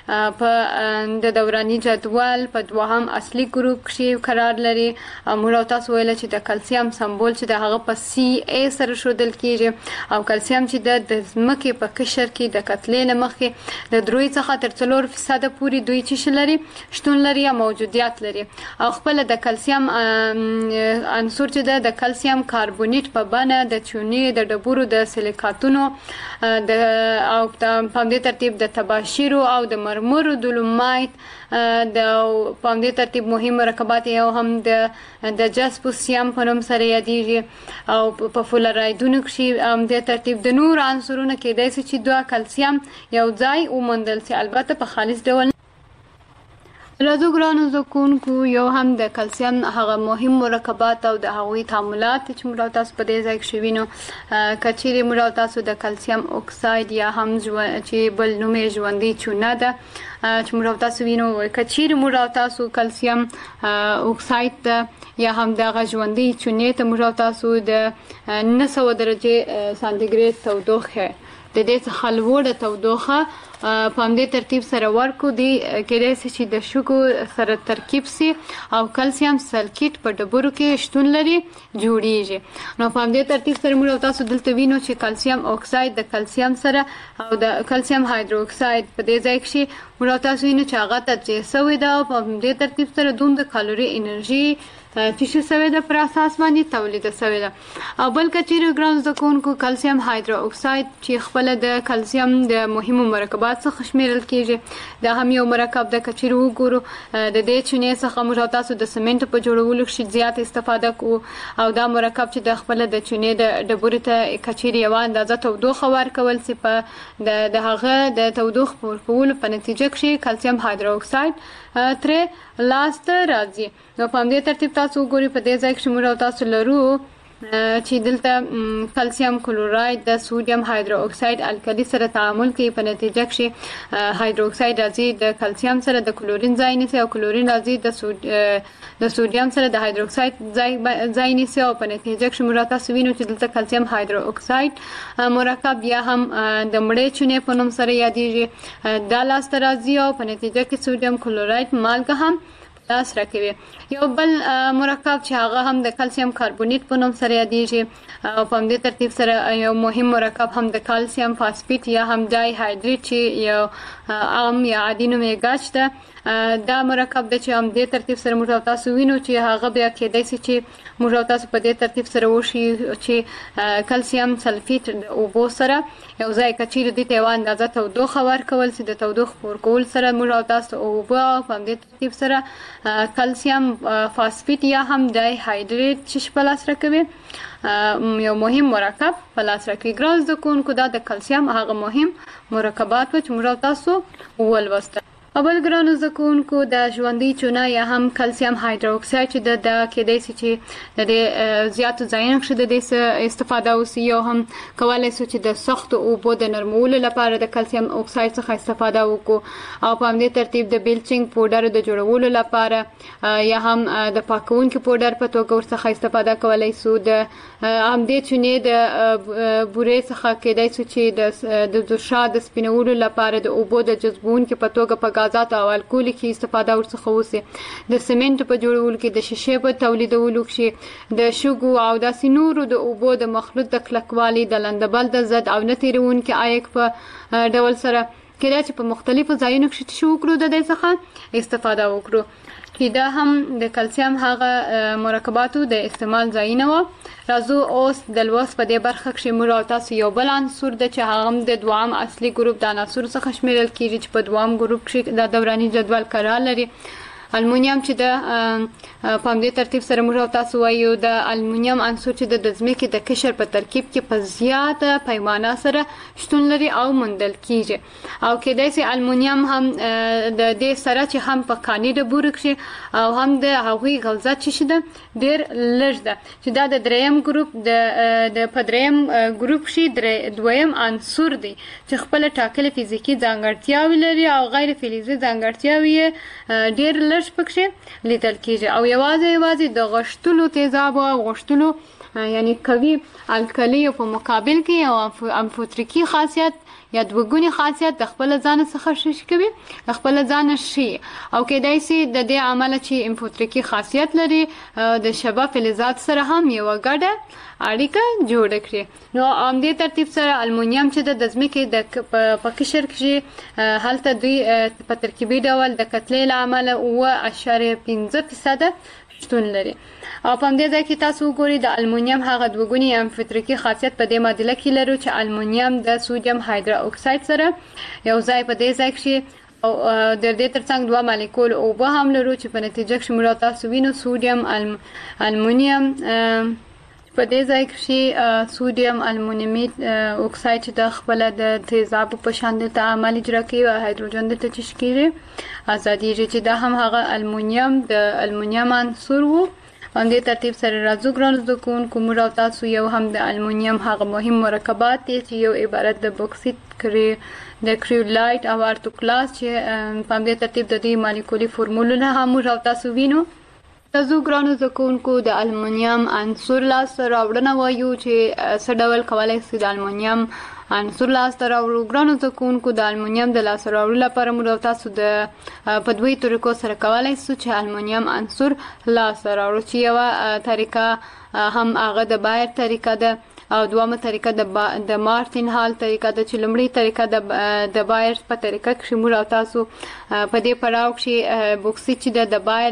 S6: په د دوراني جدول په دوهم اصلي ګروپ کې قرار لري. موږ تاسو ویل چې د کلسیم سمبول چې د هغه په سی ای سره شودل کیږي او کلسیم چې د ځمکې په قشر کې د کتلې لمخې د 3 څخه تر 4% پورې دوی چې لري شتون لري یا موجودیت لري او خپل د کلسیم عنصر چې د کلسیم کاربونیت په بڼه د چونې د ډبرو د سیلیکاتونو د او په دې ترتیب د تباشیرو او د مرمرو دولومایت د په دې ترتیب مهم مرکبات یو هم د جاسپوسیم په نوم سره یادېږي او په فلورایدونو کې هم د ترتیب د نور عنصرونو کې د چې دوه کلسیم یو ځای وموندل شي البته په خالص ډول. راځو ګرانو زکونکو یو هم د کلسیم هغه مهم مرکبات او د هغوی تعاملات چې موږ تاسو په دې ځای کې شوینو کچېرې موږ تاسو د کلسیم اکساید یا هم چې بل نوم یې ژوندۍ چونه ده چې موږ تاسو وینو کچېرې موږ تاسو کلسیم اکساید یا هم د ژوندۍ چونې ته موږ تاسو د 900 درجه سانتیګریډ تودوخه د دې څخه لوړه تودوخه په دې ترتیب سره ورکو دي کېدای شي چې د شګو سره ترکیب سي او کلسیم سلکیټ په ډبرو کې شتون لري جوړیږي. نو په دې ترتیب سره موږ تاسو دلته وینو چې کلسیم اکساید د کلسیم سره او د کلسیم هایدروکساید په دې ځای کې موږ تاسو وینو چې هغه تجزیه شوی ده او په دې ترتیب سره دومره کالوري انرژي چې شوی ده پر اساس باندې تولید شوی ده. او بل کچېرې ګران زکونکو کلسیم هایدروکساید چې خپل د کلسیم د مهمو مرکبات څخه شمیرل کیږي دا هم یو مرکب د کچېرې وګورو د دې چونې څخه موږ تاسو د سمنټ په جوړولو کې زیات استفاده کوو او دا مرکب چې د خپل د چونې د ډبرې ته کچېرې یو اندازه تودوخه ورکول سي په د هغه د تودوخه ورکولو په نتیجه کې کلسیم هایدروکساید تر لاسته راځي. نو په دې ترتیب تاسو وګورئ په دې ځای کې موږ تاسو لرو چې دلته کلسیم کلوراید د سوډیم هایدروکساید الکلی سره تعامل کوي په نتیجه کې هایدروکساید راځي د کلسیم سره د کلورین ځای نیسي او کلورین راځي د سوډیم سره د هایدروکساید ځای نیسي او په نتیجه کې موږ تاسو وینو چې دلته کلسیم هایدروکساید مرکب یا هم د مړې چونې په نوم سره یادېږي دا لاسته راځي او په نتیجه کې سوډیم کلوراید مالګه هم لاس راکوي. یو بل مرکب چې هغه هم د کلسیم کاربونیت په نوم سره یادېږي او په دې ترتیب سره یو مهم مرکب هم د کلسیم فاسفیت یا هم ډای هایدریټ چې یو عام یا عادي نوم یې ګاچ ده دا مرکب د چې هم دې ترتیب سره موږ تاسو وینو چې هغه بیا کېدای شي چې موږ تاسو په دې ترتیب سره وشي چې کلسیم سلفیت او بو سره یو ځای کچېرې د ته اندازه تودوخه ورکول سي د تودوخه ورکول سره موږ تاسو او په دې ترتیب سره کلسیم فاسفیت یا هم ډای هایدریټ چې په لاس راکوي یو مهم مرکب په لاس راکوي. ګران زکونکو دا د کلسیم هغه مهم مرکبات چې موږ تاسو ولوستل. اول ګرانو زکونکو د ژوندۍ چونه یا هم کلسیم هایدروکساید چې د کېدای شي چې د زیاتو ځایونو کې د دې استفاده وشي یو هم کولای شي چې د سخت اوبو د نرمولو لپاره د کلسیم اکساید څخه استفاده وکړو او په دې ترتیب د بلیچینګ پاوډر د جوړولو لپاره یا هم د پاکونکو پاوډر په توګه ورڅخه استفاده کولای شو. د هم دې چونې د بورې څخه کېدای شي چې د دوشا د سپینولو لپاره د اوبو د جذبونکو په توګه په غازات او الکول کې استفاده ورڅخه وشي. د سمنټ په جوړولو کې د شیشې په تولیدولو کې د شګو او د سینورو د اوبو د مخلوط د کلکوالي د لندبل د زد او نتیرون کې آیک په ډول سره کله چې په مختلفو ځایونو کې شو وکړو د دې څخه استفاده وکړو چې دا هم د کلسیم هغه مرکباتو د استعمال ځای نه و. راځو اوس د لوست په دې برخه کې موږ تاسو یو بل عنصر د چې هغه د دوام اصلي ګروپ د عناصر څخه شمیرل کیږي چې په دوام ګروپ کې د دوراني جدول قرار لري. المونیم چې د په دې ترتیب سره موږ تاسو وایو د المونیم عنصر چې د ځمکې د قشر په ترکیب کې په زیاته پیمانه سره شتون لري او موندل کیږي او کېدای شي المونیم هم د دې سره چې هم په کاني د بورک شي او هم د هغوی غلظت چې ده ډیر لږ ده چې دا د دریم ګروپ د پدریم ګروپ شي دویم عنصر دی چې خپل ټاکلي فزیکی ځانګړتیاوې لري او غیر فلزي ځانګړتیاوې ډیر پکې لیدل کیږي او یوازې د غشتلو تیزاب او غشتلو یعنی قوي الکلی په مقابل کې او امفوتریکی خاصیت یا دوګونی خاصیت د خپل ځان څخه شش کوي خپل ځان شي او کېدای شي د دې عمل چې امفوتریکی خاصیت لري د شبه فلزات سره هم یو ګډه اړیکه جوړ کړي. نو ام دې ترتیب سره المونیم چې د ځمکې د پکشر کې هلته دوی په ترکیبي ډول د کتلې عمل او 0.5% شتون لري او په دې ځای کې تاسو وګورئ د المونیم هغه دوګونی امفوتریکی خاصیت په دې معادله کې لري چې المونیم د سوډیم هایدرو اکساید سره یو ځای په دې ځای کې او د دې ترڅنګ دوه مالیکول او به هم لري چې په نتیجه کې موږ تاسو وینو سوډیم المونیم په دې ځای کې سوډیم المونیمیت اکساید چې د خپل د تیزاب په شان د تعامل اجرا کوي او هایدروجن د تشکیل ازادي چې دا هم هغه المونیم د المونیم عنصر وو. په دې ترتیب سره راځو ګرانو زده کوونکو موږ تاسو یو هم د المونیم هغه مهم مرکبات دي چې یو عبارت د بوکسیت د کریولایت او ارتوکلاس چې په دې ترتیب د دې مالیکولي فورمولونه هم موږ تاسو وینو. تاسو ګرانو زده کوونکو د المونیم عنصر لاسته راوړنه وایو چې څه ډول کولای شي د المونیم عنصر لاسته راوړو. ګرانو زده کوونکو د المونیم د لاسته راوړلو لپاره موږ تاسو د په دوی طریقو سره کولای شو چې المونیم عنصر لاسته راوړو چې یو طریقه هم هغه د بایر طریقه ده او دوامه طریقه د مارتین هال طریقه ده چې لومړی طریقه د بایر په طریقه کې موږ تاسو په دې پړاو کې بوکسیت چې د بایر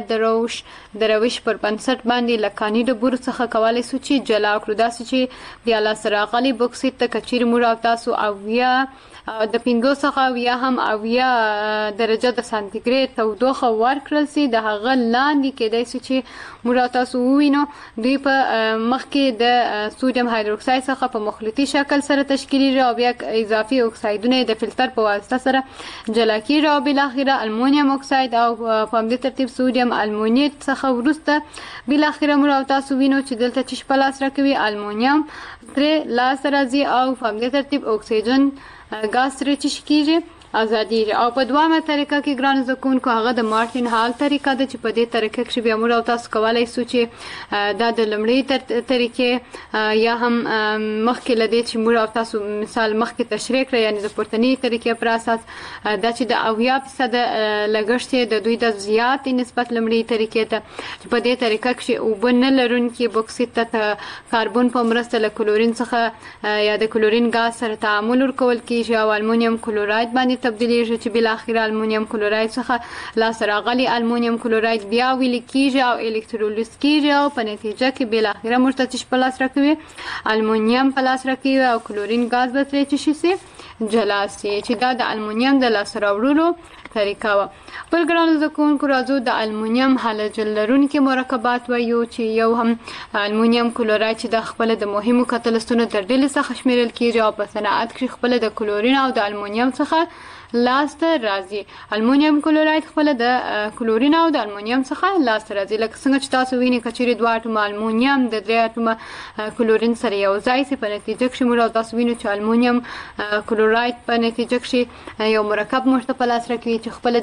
S6: د روش پر بنسټ باندې لکانی د بور څخه کولای شو چې جلا کړو داسې چې د الله سره غلي بوکسیت ته کچیر موږ تاسو او یا د 5 څخه یا هم 90 درجه د سانتیګریډ تودوخه ورکړل سي د هغه لاندې کېدای شي چې موږ تاسو وینو دوی په مخ کې د سوډیم هایدروکساید څخه په مخلوطي شکل سره تشکیلي او بیا اضافي اکسایدونه د فلټر په واسطه سره جلا کیږي او بل اخره المونیم اکساید او په دې ترتیب سوډیم المونیت څخه ورسته بل اخره موږ تاسو وینو چې دلته چې په لاس راکوي المونیم تر لاس راځي او په دې ترتیب اکسیجن غاز سره چشکیږي ازادي او په دوامه طریقه کې ګران زکونکو هغه د مارتین هال طریقه د چې په دې طریقه کې بیا موږ تاسو کولای شو چې دا د لمړی طریقې یا هم مخکې لدی چې موږ تاسو مثال مخکې تشریح کړی یعنی د پورتنی طریقې پر اساس دا چې د 80% لګښت د دوی د زیات نسبت لمړی طریقې ته چې په دې طریقه کې او بن لرونکي بوکسیت ته کاربن په مرسته له کلورین څخه یا د کلورین غاز سره تعامل ورکول کیږي او المونیم کلوراید باندې تبدیلیږي چې بل اخر المونیم کلوراید څخه لا سره غلي المونیم کلوراید بیا ویل کیږي او الکترولیز کیږي او په نتیجه کې بل اخر مرتبط پلاس راکوي المونیم پلاس راکوي او کلورین غاز به ترې شي جلا سي چې دا د المونیم د لا سره وړلو طریقه و. بل ګرانو زکونکو راځو د المونیم هالوجن لرونکي مرکبات وایو چې یو هم المونیم کلوراید چې د خپل د مهمو کتلستونو تر ډلې څخه شمیرل کیږي او په صنعت کې خپل د کلورین او د المونیم څخه لاسته راځي. المونیم کلوراید خپل د کلورین او د المونیم څخه لاسته راځي لکه څنګه چې تاسو وینئ کچېرې دوه اټومه المونیم د درې اټومه کلورین سره یو ځای سي په نتیجه کې موږ تاسو وینو چې المونیم کلوراید په نتیجه کې یو مرکب مرتبط لاس راکوي چې خپل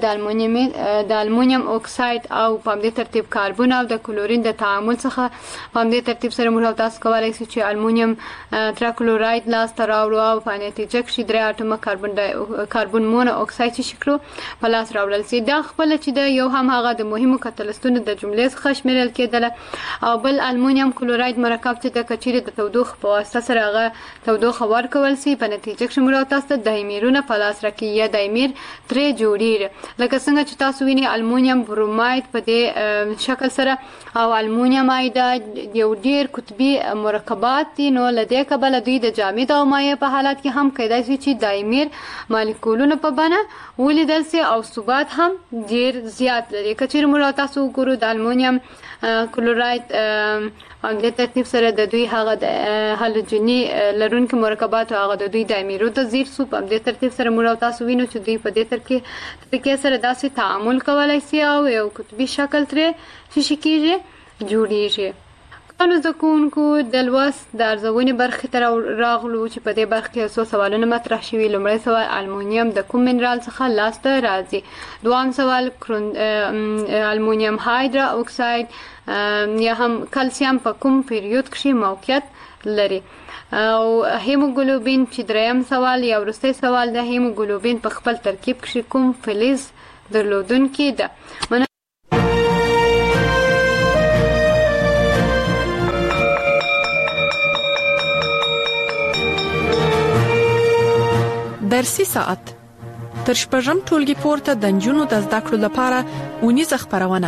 S6: د المونیم اکساید او په دې ترتیب کاربن او د کلورین د تعامل څخه په دې ترتیب سره موږ تاسو کولای شو چې المونیم تراکلوراید لاسته راوړو او په نتیجه کې درې اټومه کاربن امونو اکساید چې شکلو په لاس راوړل سي. دا خپل چې د یو هم هغه د مهمو کتلستونو د جملې څخه شمیرل کېدل او بل المونیم کلوراید مرکب چې د کچيري د تودوخه په واسطه سره هغه تودوخه ورکول سي په نتیجه کې موږ تاسو ته دایمیرونه په لاس راکړي یا دایمیر ترې جوړیږي لکه څنګه چې تاسو ویني المونیم بروماید په دې شکل سره او المونیم آیوداید یو ډیر قطبي مرکبات دي نو لدې کبل دوی د جامد او مایع په حالت کې هم کېدای شي چې دایمیر مالیکولونه په بڼه ولیدل سي او ثبات هم ډیر زیات لري. کچېر موږ تاسو وګورو د المونیم کلوراید په دې ترتیب سره د دوی هغه د هالوجني لرونکو مرکبات او هغه د دوی دایمیرو ته زیر سو په دې ترتیب سره موږ تاسو وینو چې دوی په دې طریقې سره داسې تعامل کولای شي او یو قطبي شکل ترې چې کیږي جوړیږي. قانون زکونکو د لوست د ارزونې برخې ته راغلو چې په دې برخه کې څو سوالونه مطرح شوي. لومړی سوال المونیم د کوم منرال څخه لاسته راځي. دوام سوال المونیم هایدرا اکساید یا هم کلسیم په کوم پیریود کې موقعیت لري او هیموګلوبین چې دریم سوال یا وروستی سوال د هیموګلوبین په خپل ترکیب کې کوم فلز درلودونکي ده.
S4: درسي ساعت تر شپږم ټولګي پورته د نجونو د زده کړو لپاره ونیزه خبرونه.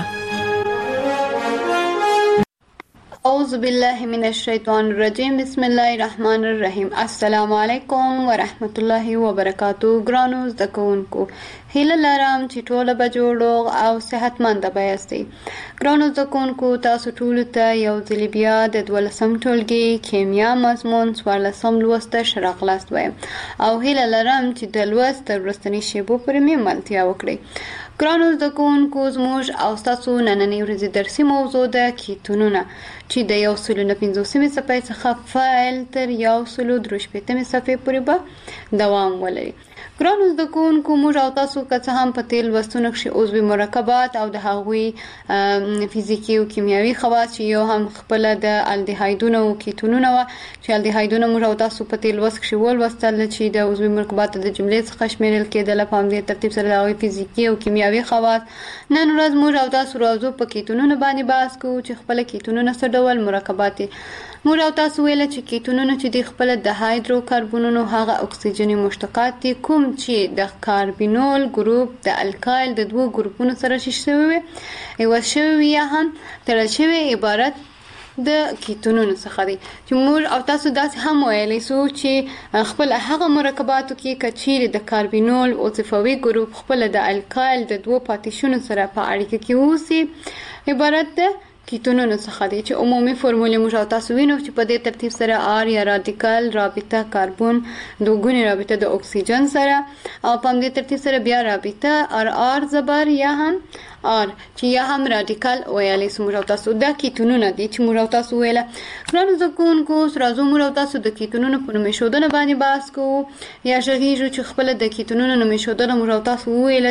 S6: اعوذ بالله من الشیطان الرجیم بسم الله الرحمن الرحیم. السلام علیکم ورحمت الله وبرکاتہ. ګرانو زده کوونکو هیله لرم چې ټول به جوړ او صحتمند یاستئ. ګرانو زده کوونکو تاسو ټول ته یو ځل بیا د 12م ټولګي کیمیا مضمون 14م لوست شراغلاست وایم او هیله لرم چې د لوست ورستنی شیبو پر می ملتیا وکړئ. ګرانو زده کوونکو زموږ او تاسو نننۍ ورځې درسي موضوع ده کیتونونه چې د 150 صفحې څخه فایل تر 130 صفحې پورې به دوام ولري. ګرانو زده کوونکو موږ او تاسو که څه هم په تیل لوستونو کې عضوي مرکبات او د هغوی فزیکي او کیمیاوي خواص چې یو هم خپل د الډیهایدونو او کیتونونو چې الډیهایدونه موږ او تاسو په تیل لوست کې ولوستل چې د عضوي مرکبات د جملې څخه شمیرل کېدل په همدې ترتیب سره د هغوی فزیکي او کیمیاوي خواص. نن ورځ موږ او تاسو راځو په کیتونونو باندې بحث کوو چې خپل کیتونونه څه ډول مرکبات دي. موږ او تاسو ویل چې کیتونونه چې د خپل د هایدرو کاربونونو هغه اکسیجني مشتقات دي کوم چې د کاربینول ګروپ د الکایل د دوه ګروپونو سره شوي یو شوي یا هم تړل شوي عبارت د کیتونونو څخه دي. چې موږ او تاسو داسې هم ویلی سو چې خپل هغه مرکباتو کې کچیر د کاربینول او صفوي ګروپ خپل د الکایل د دوه پاتیشونو سره په اړیکه کې اوسي عبارت د کیتونونو څخه دي چې عمومي فرمولې موږ او تاسو وینو چې په دې ترتیب سره آر یا رادیکال رابطه کاربن دوګونی رابطه د اکسیجن سره او په دې ترتیب سره بیا رابطه آر زبر یا هم آر چې یا هم رادیکال ویلې موږ او تاسو د کیتونونو دي چې موږ او تاسو ویل. ګرانو زده کوونکو راځو موږ او تاسو د کیتونونو په نوم شودنه باندې بحث کوو یا شغیږو چې خپل د کیتونونو نوم شودنه موږ او تاسو ویل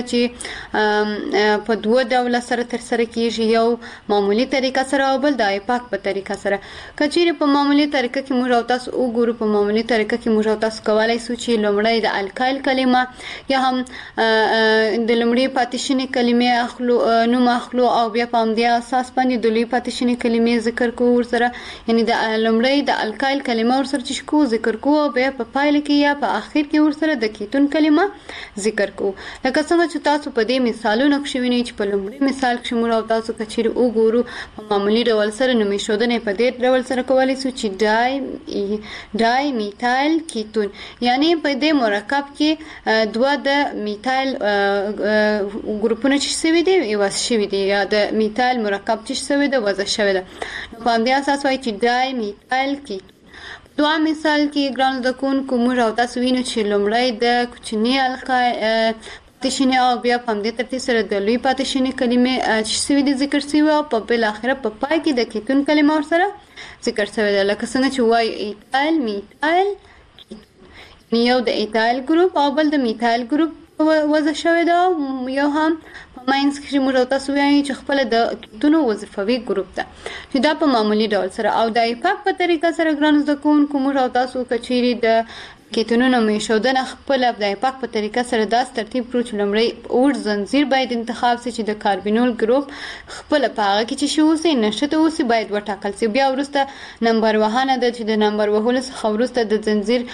S6: چې په دوه ډول سره تر سره کیږي یو معمولی طریقه سره او بل د ایپاک په طریقه سره. کچېره په معمولی طریقه کې موږ او تاسو وګورو په معمولی طریقه کې موږ او تاسو کولای شو چې لومړی د الکایل کلمه یا هم د لومړی پاتیشنی کلمې اخلو نوم اخلو او بیا په همدې اساس باندې د لوی پاتیشنی کلمې ذکر کوو ورسره یعنی د لومړی د الکایل کلمه ورسره چې کو ذکر کوو بیا په پایله کې یا په اخر کې ورسره د کیتون کلمه ذکر کوو. لکه څنګه چې تاسو په دې مثالونو کې وینئ چې په لومړی مثال کې موږ او تاسو کچېره وګورو په معمولی ډول سره نوم شودنه په دې ډول سره کولای شو چې ډای میتایل کیتون یعنی په دې مرکب کې دوه د میتایل ګروپونه چې سوي دي یو شوي دي یا د میتایل مرکب چې سوي ده وضع شوی ده. په همدې اساس وایي چې ډای میتایل کیتون. دوه مثال کې ګران د کوونکو موږ او تاسو وینو چې لومړی د کوچني الکایل پاتیشنی او بیا په همدې ترتیب سره د لوی پاتیشنی کلمې چې سوي دي ذکر سوي او په بل اخره په پای کې د کیتون کلمه ورسره ذکر سوي ده. لکه څنګه چې وایي ایتایل میتایل یو د ایتایل ګروپ او بل د میتایل ګروپ وضع شوی ده یو هم په ماینس کې موږ او تاسو وایي چې خپل د کیتونو وظیفوي ګروپ ده چې دا په معمولی ډول سره او د ایپاک په طریقه سره ګران زده کوونکو موږ او تاسو کچېری د کیتونونو میشودنه خپل د پاک په طریقه سره داس ترتیب کړو چې لمړی اور زنجیر باید انتخاب شي چې د کاربینول ګروپ خپل په هغه کې چې شوسي نشته اوسي باید وټاکل شي. بیا ورسته نمبر وهانه د چې د نمبر وهلو څخه ورسته د زنجیر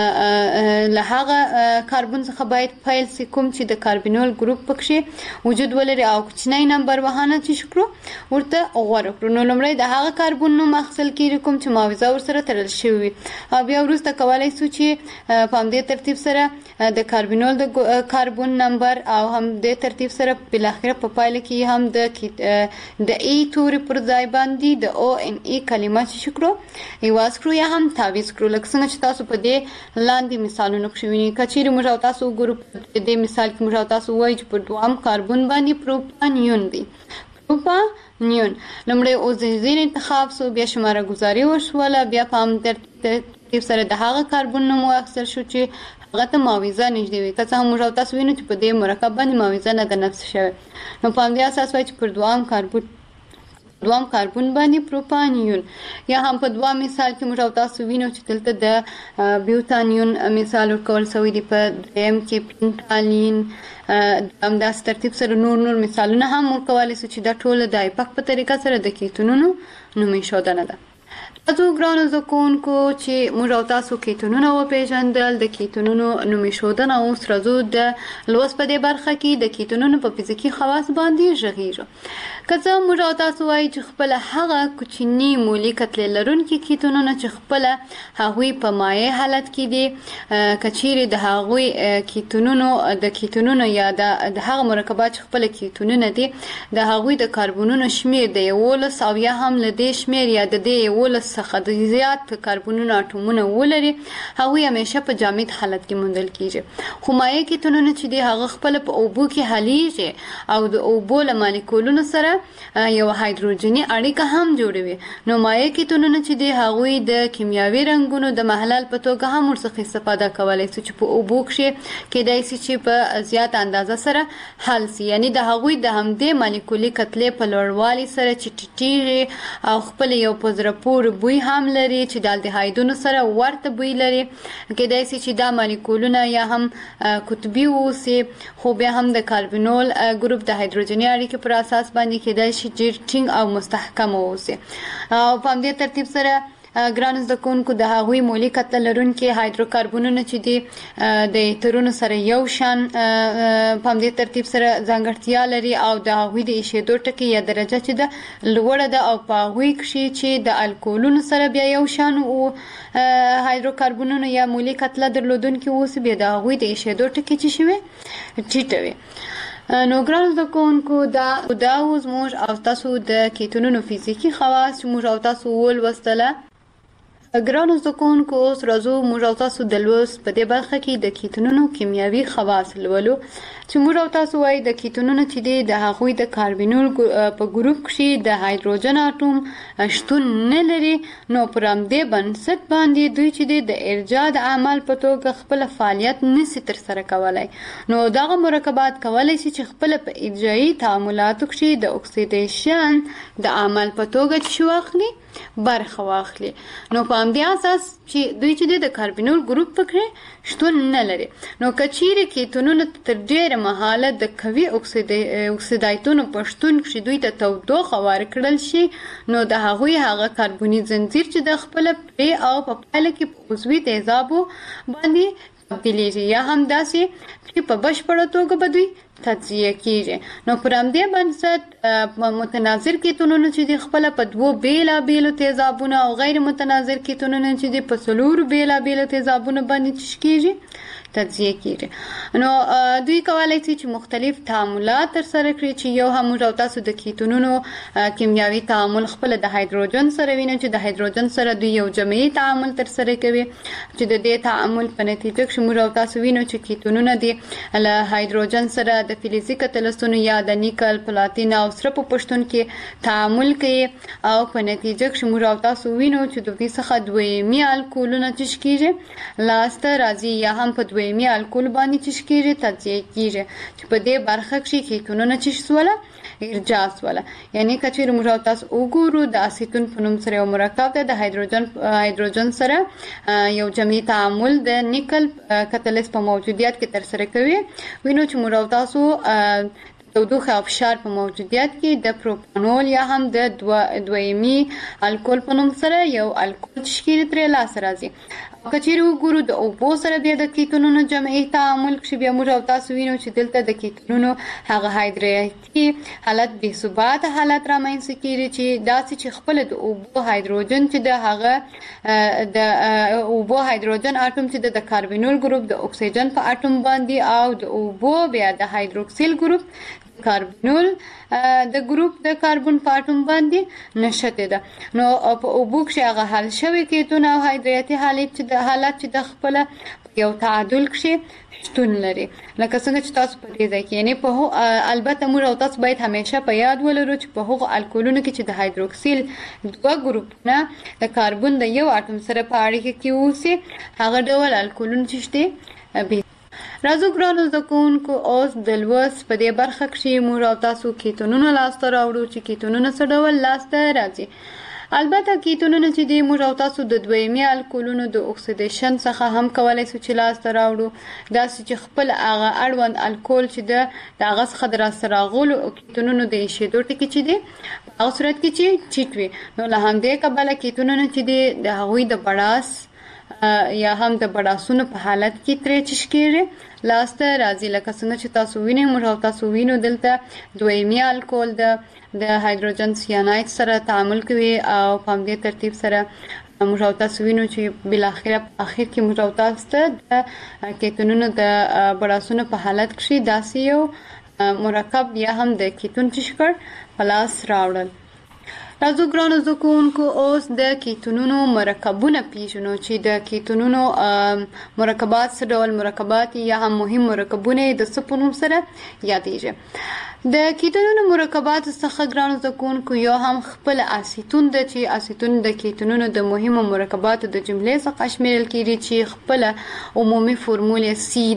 S6: له هغه کاربن څخه باید فایل سي کوم چې د کاربینول ګروپ پکې وجود ولري او کوچنی نمبر وهانه چې شکرو ورته غوړ کړو. نو لمړی د هغه کاربن نوم اخیستل کیږي کوم چې معاوضه ورسره تړل شوی او بیا ورسته کولای شو چې په همدې ترتیب سره د کاربینول د کاربن نمبر او هم د ترتیب سره بل اخر په پایله کې هم د ای توري پر ځای باندې د او ان ای کلمه چې شکرو ایواز کړو یا هم تعویض کړو. لکه څنګه چې تاسو په دې لاندې مثالونه کې وینئ کچېرې موږ تاسو ګروپ د مثال کې موږ تاسو وایي چې په دوام کاربن باندې پروپانیون دی. پروپانیون لمړی او زنجیر انتخاب سو بیا شماره گزاري وشوله بیا په هم ترتیب سره د هغه کاربن نوم واخیستل شو چې هغه ته معاوضه نږدې وي. که څه هم موږ تاسو وینئ چې په دې مرکب باندې معاوضه نه ده نفس شوی. نو په همدې اساس وایي چې پر دوام کاربن باندې پروپانیون یا هم په دوام مثال کې موږ تاسو وینئ چې دلته د بیوتانیون مثال ورکول شوی دی په دریم کې پینټالین هم داس ترتیب سره نور مثالونه هم ورکولی شو چې دا ټول د ایپاک په طریقه سره د کیتونونو نومیښودنه ده. تاسو ګرانو زده کوونکو چې موږ تاسو کیتونونه وپېژندل د کیتونونو نومیښودنه اوس راځو د لوست په دې برخه کې د کیتونونو په فزیکي خواص باندې غږیږو. که څه موږ تاسو وایي چې خپل هغه کوچني مولي کتلې لرونکي کیتونونه چې خپل هغوی په مایع حالت کې دي کچېرې د هغوی کیتونونو یا د هغه مرکبات چې خپل کیتونونه دي د هغوی د کاربونونو شمیر د 11 او یا هم له دې شمیر یا د دې 11 څخه د زیات کاربونونو اټومونه ولري هغوی همیشه په جامد حالت کې موندل کیږي. خو مایع کیتونونه چې دي هغه خپل په اوبو کې حلیږي او د اوبو له مالیکولونو سره یو هایدروجني اړیکه هم جوړوي. نو مایع کیتونونه چې دي هغوی د کیمیاوي رنګونو د محلل په توګه هم ورڅخه استفاده کولی شي چې په اوبو کې کېدای شي چې په زیات اندازه سره حل شي. یعنی د هغوی د همدې مالیکولي کتلې په لوړوالي سره چې ټیټیږي او خپل یو په زړه پورې بوی هم لري چې د الډهایدونو سره ورته بوی لري. کېدای شي چې دا مالیکولونه یا هم قطبي اوسي خو بیا هم د کاربینول ګروپ د هایدروجني اړیکې پر اساس باندې کېدای شي ډېر ټینګ او مستحکم اوسي. او په همدې ترتیب سره ګرانو زده کوونکو د هغوی مولي کتله لرونکي هایدروکاربنونه چې دي د ایترونو سره یو شان په همدې ترتیب سره ځانګړتیا لري او د هغوی د ایښېدو ټکي یا درجه چې ده لوړه ده او په هغوی کښې چې د الکولونو سره بیا یو شان هایدروکاربنونه یا مولي کتله درلودونکي اوسي بیا د هغوی د ایښېدو ټکي چې شوي ټیټه وي. نو ګرانو زده کوونکو دا اوس موږ او تاسو د کیتونونو فزیکي خواص چې موږ او تاسو ولوستله. ګرانو زده کوونکو اوس راځو موږ او تاسو د لوست په دې برخه کې د کیتونونو کیمیاوي خواص لولو چې موږ او تاسو وایي د کیتونونو چې دي د هغوی د کاربینول په ګروپ کې د هایدروجن اټوم شتون نه لري. نو پر همدې بنسټ باندې دوی چې دي د ارجاع د عمل په توګه خپل فعالیت نشي ترسره کولی. نو دغه مرکبات کولی شي چې خپل په ارجاعي تعاملاتو کې د اکسیدیشن د عمل په توګه چې واخلي برخه واخلي. نو په همدې اساس چې دوی چې د کاربینول ګروپ پکې شتون نه لري. نو کچېرې کیتونونه تر ډېره مهاله د قوي اکسیدایتونو په شتون کې دوی ته تودوخه ورکړل شي نو د هغوی هغه کاربوني زنجیر چې د خپل پرې او په پایله کې په عضوي تیزابو باندې تبدیلیږي یا هم داسې چې په بشپړه توګه به دوی تجزیه کیږي. نو پر همدې بنسټ متناظر کیتونونه چې د خپل په دوو بیلابیلو تیزابونو او غیر متناظر کیتونونه چې د په څلورو بیلابیلو تیزابونو باندې څه کیږي تجزیه کیږي. نو دوی کولای شي چې مختلف تعاملات ترسره کړي چې یو هم موږ تاسو د کیتونونو کیمیاوي تعامل خپل د هایدروجن سره وینو چې د هایدروجن سره دوی یو جمعي تعامل ترسره کوي چې د دې تعامل په نتیجه کې موږ تاسو وینو چې کیتونونه د هایدروجن سره د فلزي کتلستونو یا د نیکل پلاتین او سره په پښتون کې تعامل کوي او په نتیجه کې موږ تاسو وینو چې د دې څخه دویمي الکولونه چې کیږي لاسته راځي یا هم په دویمي الکول باندې چش کېږي تجزیه کېږي چې په دې برخه کې کیتونونه چش سواله ارجاس ولا یعنی کچیر موږ تاسو وګورو د اسیتون په نوم سره یو مرکب ده د هایدروجن سره یو جمعي تعامل د نیکل کتلیس په موجودیت کې تر سره کوي وینو چې موږ تاسو تودوخه او فشار په موجودیت کې د پروپانول یا هم د دویمي الکول په نوم سره یو الکول تشکیل ترې لاس راځي کچیر وګورو د اوبو سره بیا د کیتونونو جمعي تعامل کې بیا موږ تاسو وینو چې دلته د کیتونونو هغه هایدریټي حالت به ثبات حالت رامنځته کیږي چې داسې چې خپل د اوبو هایدروجن چې د هغه د اوبو هایدروجن اټوم چې د کاربونیل ګروپ د اکسیجن په اټوم باندې او د اوبو بیا د هایدروکسیل ګروپ کاربونیل د ګروپ د کاربن په اټوم باندې نشته ده نو په اوبو کې هغه حل شوی کیتون او هایدریټي حالت چې د خپل یو تعادل کې شتون لري لکه څنګه چې تاسو په دې ځای کې یعنی په البته موږ تاسو باید همیشه په یاد ولرو چې په هغو الکولونو کې چې د هایدروکسیل دوه ګروپونه د کاربن د یو اټوم سره په اړیکه کې اوسي هغه ډول الکولونه چې شته راځو ګرانو زده کوونکو اوس د لوست په دې برخه کې موږ تاسو کیتونونه لاسته راوړو چې کیتونونه څه ډول لاسته راځي البته کیتونونه چې د موږ تاسو د دویمي الکولونو د اکسیدیشن څخه هم کولای شو چې لاسته راوړو دا چې خپل هغه اړوند الکول چې د هغه څخه دراسته راغلو کیتونونو د شیدو ټکی چې دی په صورت کې چې چټوي نو له همدې کبله کیتونونه چې د هغوی د بڑاس یا هم د بڑاسونو په حالت کې ترې چش کېږي لاسته راځي لکه څنګه چې تاسو وینئ موږ تاسو وینو دلته دویمي الکول د هایدروجن سیاناید سره تعامل کوي او په همدې ترتیب سره موږ تاسو وینو چې بل اخر کې موږ تاسو ته د کیتونونو د بڑاسونو په حالت کې داسې یو مرکب یا هم د کیتون چشکر پلاس راوړل راځو ګرانو زده کوونکو اوس د کیتونونو مرکبونه پیژنو چې د کیتونونو مرکبات څه ډول مرکبات یا هم مهم مرکبونه د څه په نوم سره یادېږي د کیتونونو مرکبات څخه ګرانو زده کوونکو یو هم خپل اسیتون د چې اسیتون د کیتونونو د مهمو مرکباتو د جملې څخه شمیرل کیږي چې خپل عمومي فرمول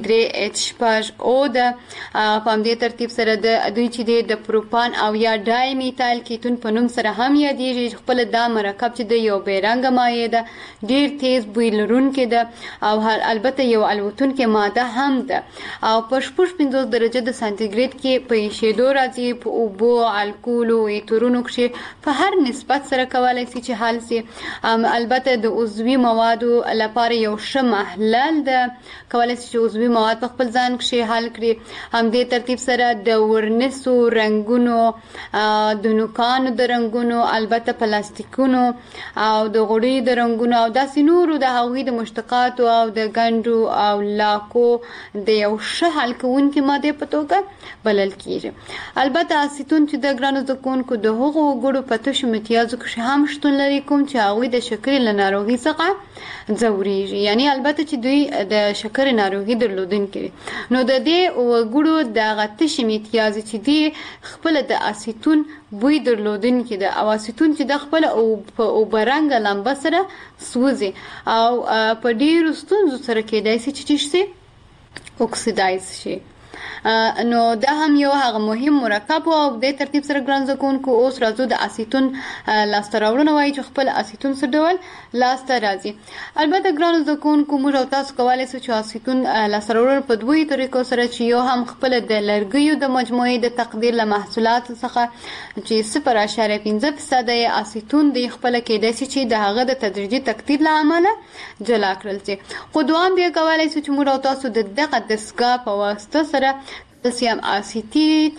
S6: C3H5O د په همدې ترتیب سره د دوی چې د پروپان او یا ډای میتایل کیتون په نوم سره هم یادېږي خپل دا مرکب چې د یو بیرنګ مایع ده ډیر تیز بوی لرونکی ده او البته یو الوتونکې ماده هم ده او په 50 درجه د سانتیګریډ کې په شیدو راځي په اوبو الکول او ایترونو کې په هر نسبت سره کولای شي چې حل شي البته د عضوي موادو لپاره یو ښه محلل ده کولای شي چې عضوي مواد په خپل ځان کې حل کړي همدې ترتیب سره د ورنسو رنگونو د نوکانو د رنگونو البته پلاستیکونو او د غوړي د رنگونو او داسې نورو د هغوی د مشتقاتو او د ګنډو او لاکو د یو ښه حل کوونکې ماده په توګه بلل کیږي البته اسیتون چې د ګرانو زده کوونکو د هغو وګړو په تشو متیازو کې هم شتون لري کوم چې هغوی د شکرې له ناروغۍ څخه ځورېږي یعنی البته چې دوی د شکرې ناروغي درلودونکي نو د دې وګړو دغه تشې متیازې چې دي خپل د اسیتون بوی درلودونکي ده او اسیتون چې د خپل او برنګ لمبه سره سوځي او په ډیرو ستونزو سره کېدای شي چې اکسیدایز شي نو دا هم یو هغه مهم مرکب او د ترتیب سره ګران زکونکو اوس راځو د اسیتون لاسته راوړنه وایي چې خپل اسیتون څه ډول لاسته راځي البته ګران زکونکو موږ تاسو کولای شو چې اسیتون لاسته راوړل په دوه طریقو سره چې یو هم خپل د لرګیو د مجموعې د تقدیر له محصولات څخه چې 0.15% اسیتون د خپل کېدای شي چې د هغه د تدریجي تقدیر له امله جلا کړل شي خو دوام بیا کولای شو چې موږ تاسو د دغه دستګاه په واسطه سره کلسیم اسیتیت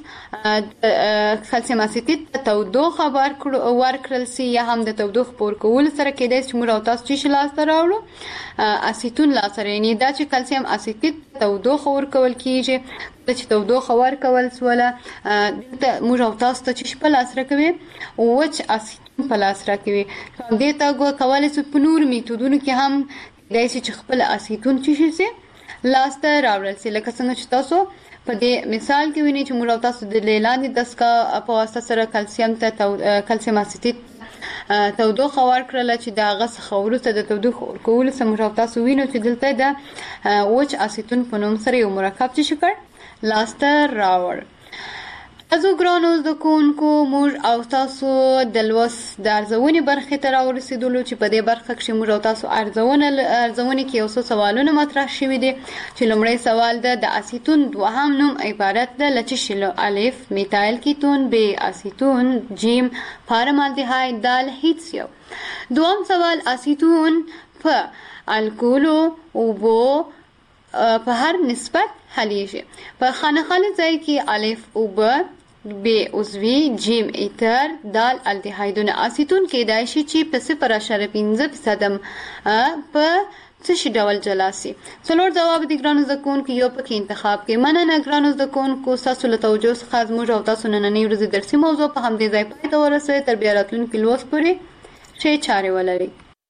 S6: تودوخه ورکړل شي یا هم د تودوخه پور کول سره کېدای شي موږ تاسو چې لاسته راوړو اسیتون لاسته راني دا چې کلسیم اسیتیت تودوخه ورکول کیږي چې تودوخه ورکول سواله موږ تاسو ته چې په لاس راکوي او چې اسیتون په لاس راکوي دې ته کولای شي په نور میتودونو کې هم کېدای شي چې خپل اسیتون چې شي لاسته راوړل شي لکه څنګه چې تاسو په دې مثال کې ویني چې موږ تاسو د لیلاندې دستګاه په واسطه سره کلسیم اسیتیت تودوخه ورکړل چې دا غس خورته د تودوخه ورکول سم تاسو وینئ چې دلته د وچ اسیتون په نوم سره یو مرکب چې شکر لاسته راوړ. تاسو ګرانو د کوونکو موږ او تاسو د لوس د ارزونې برخې ته راورسېدلو چې په دې برخه کې موږ او تاسو ارزونې کې یو څه سوالونه مطرح شوي دي چې لومړی سوال د اسیتون دوهم نوم عبارت ده له څه شي؟ الف میتایل کیتون، ب اسیتون، جیم فارمالدهاید، دال هیڅ یو. دوم سوال اسیتون په الکولو اوبو په هر نسبت حلیږي. په خانه ځای کې الف اوبه، ب عضوي، جیم ایتر، دال الدهایدونه. اسیتون کېدای شي چې په 0.5% په څه شي ډول جلا سي. څلور جواب دي ګرانو زده کوونکو یو پکې انتخاب کې. مننه ګرانو زده کوونکو ستاسو له توجه څخه زموږ او تاسو نننۍ ورځې درسي موضوع په همدې ځای پای ته ورسوي. تر بیا راتلونکي لوست پورې ښې چارې ولرئ.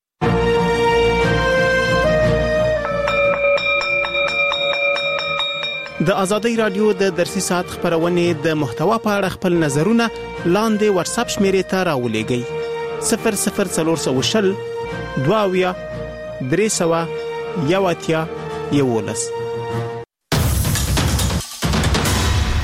S18: د ازادۍ رادیو د درسي ساعت خبرونه د محتوا په اړه خپل نظرونه لاندې واتس اپ شمیرې ته راولېږئ 00420 22 300 11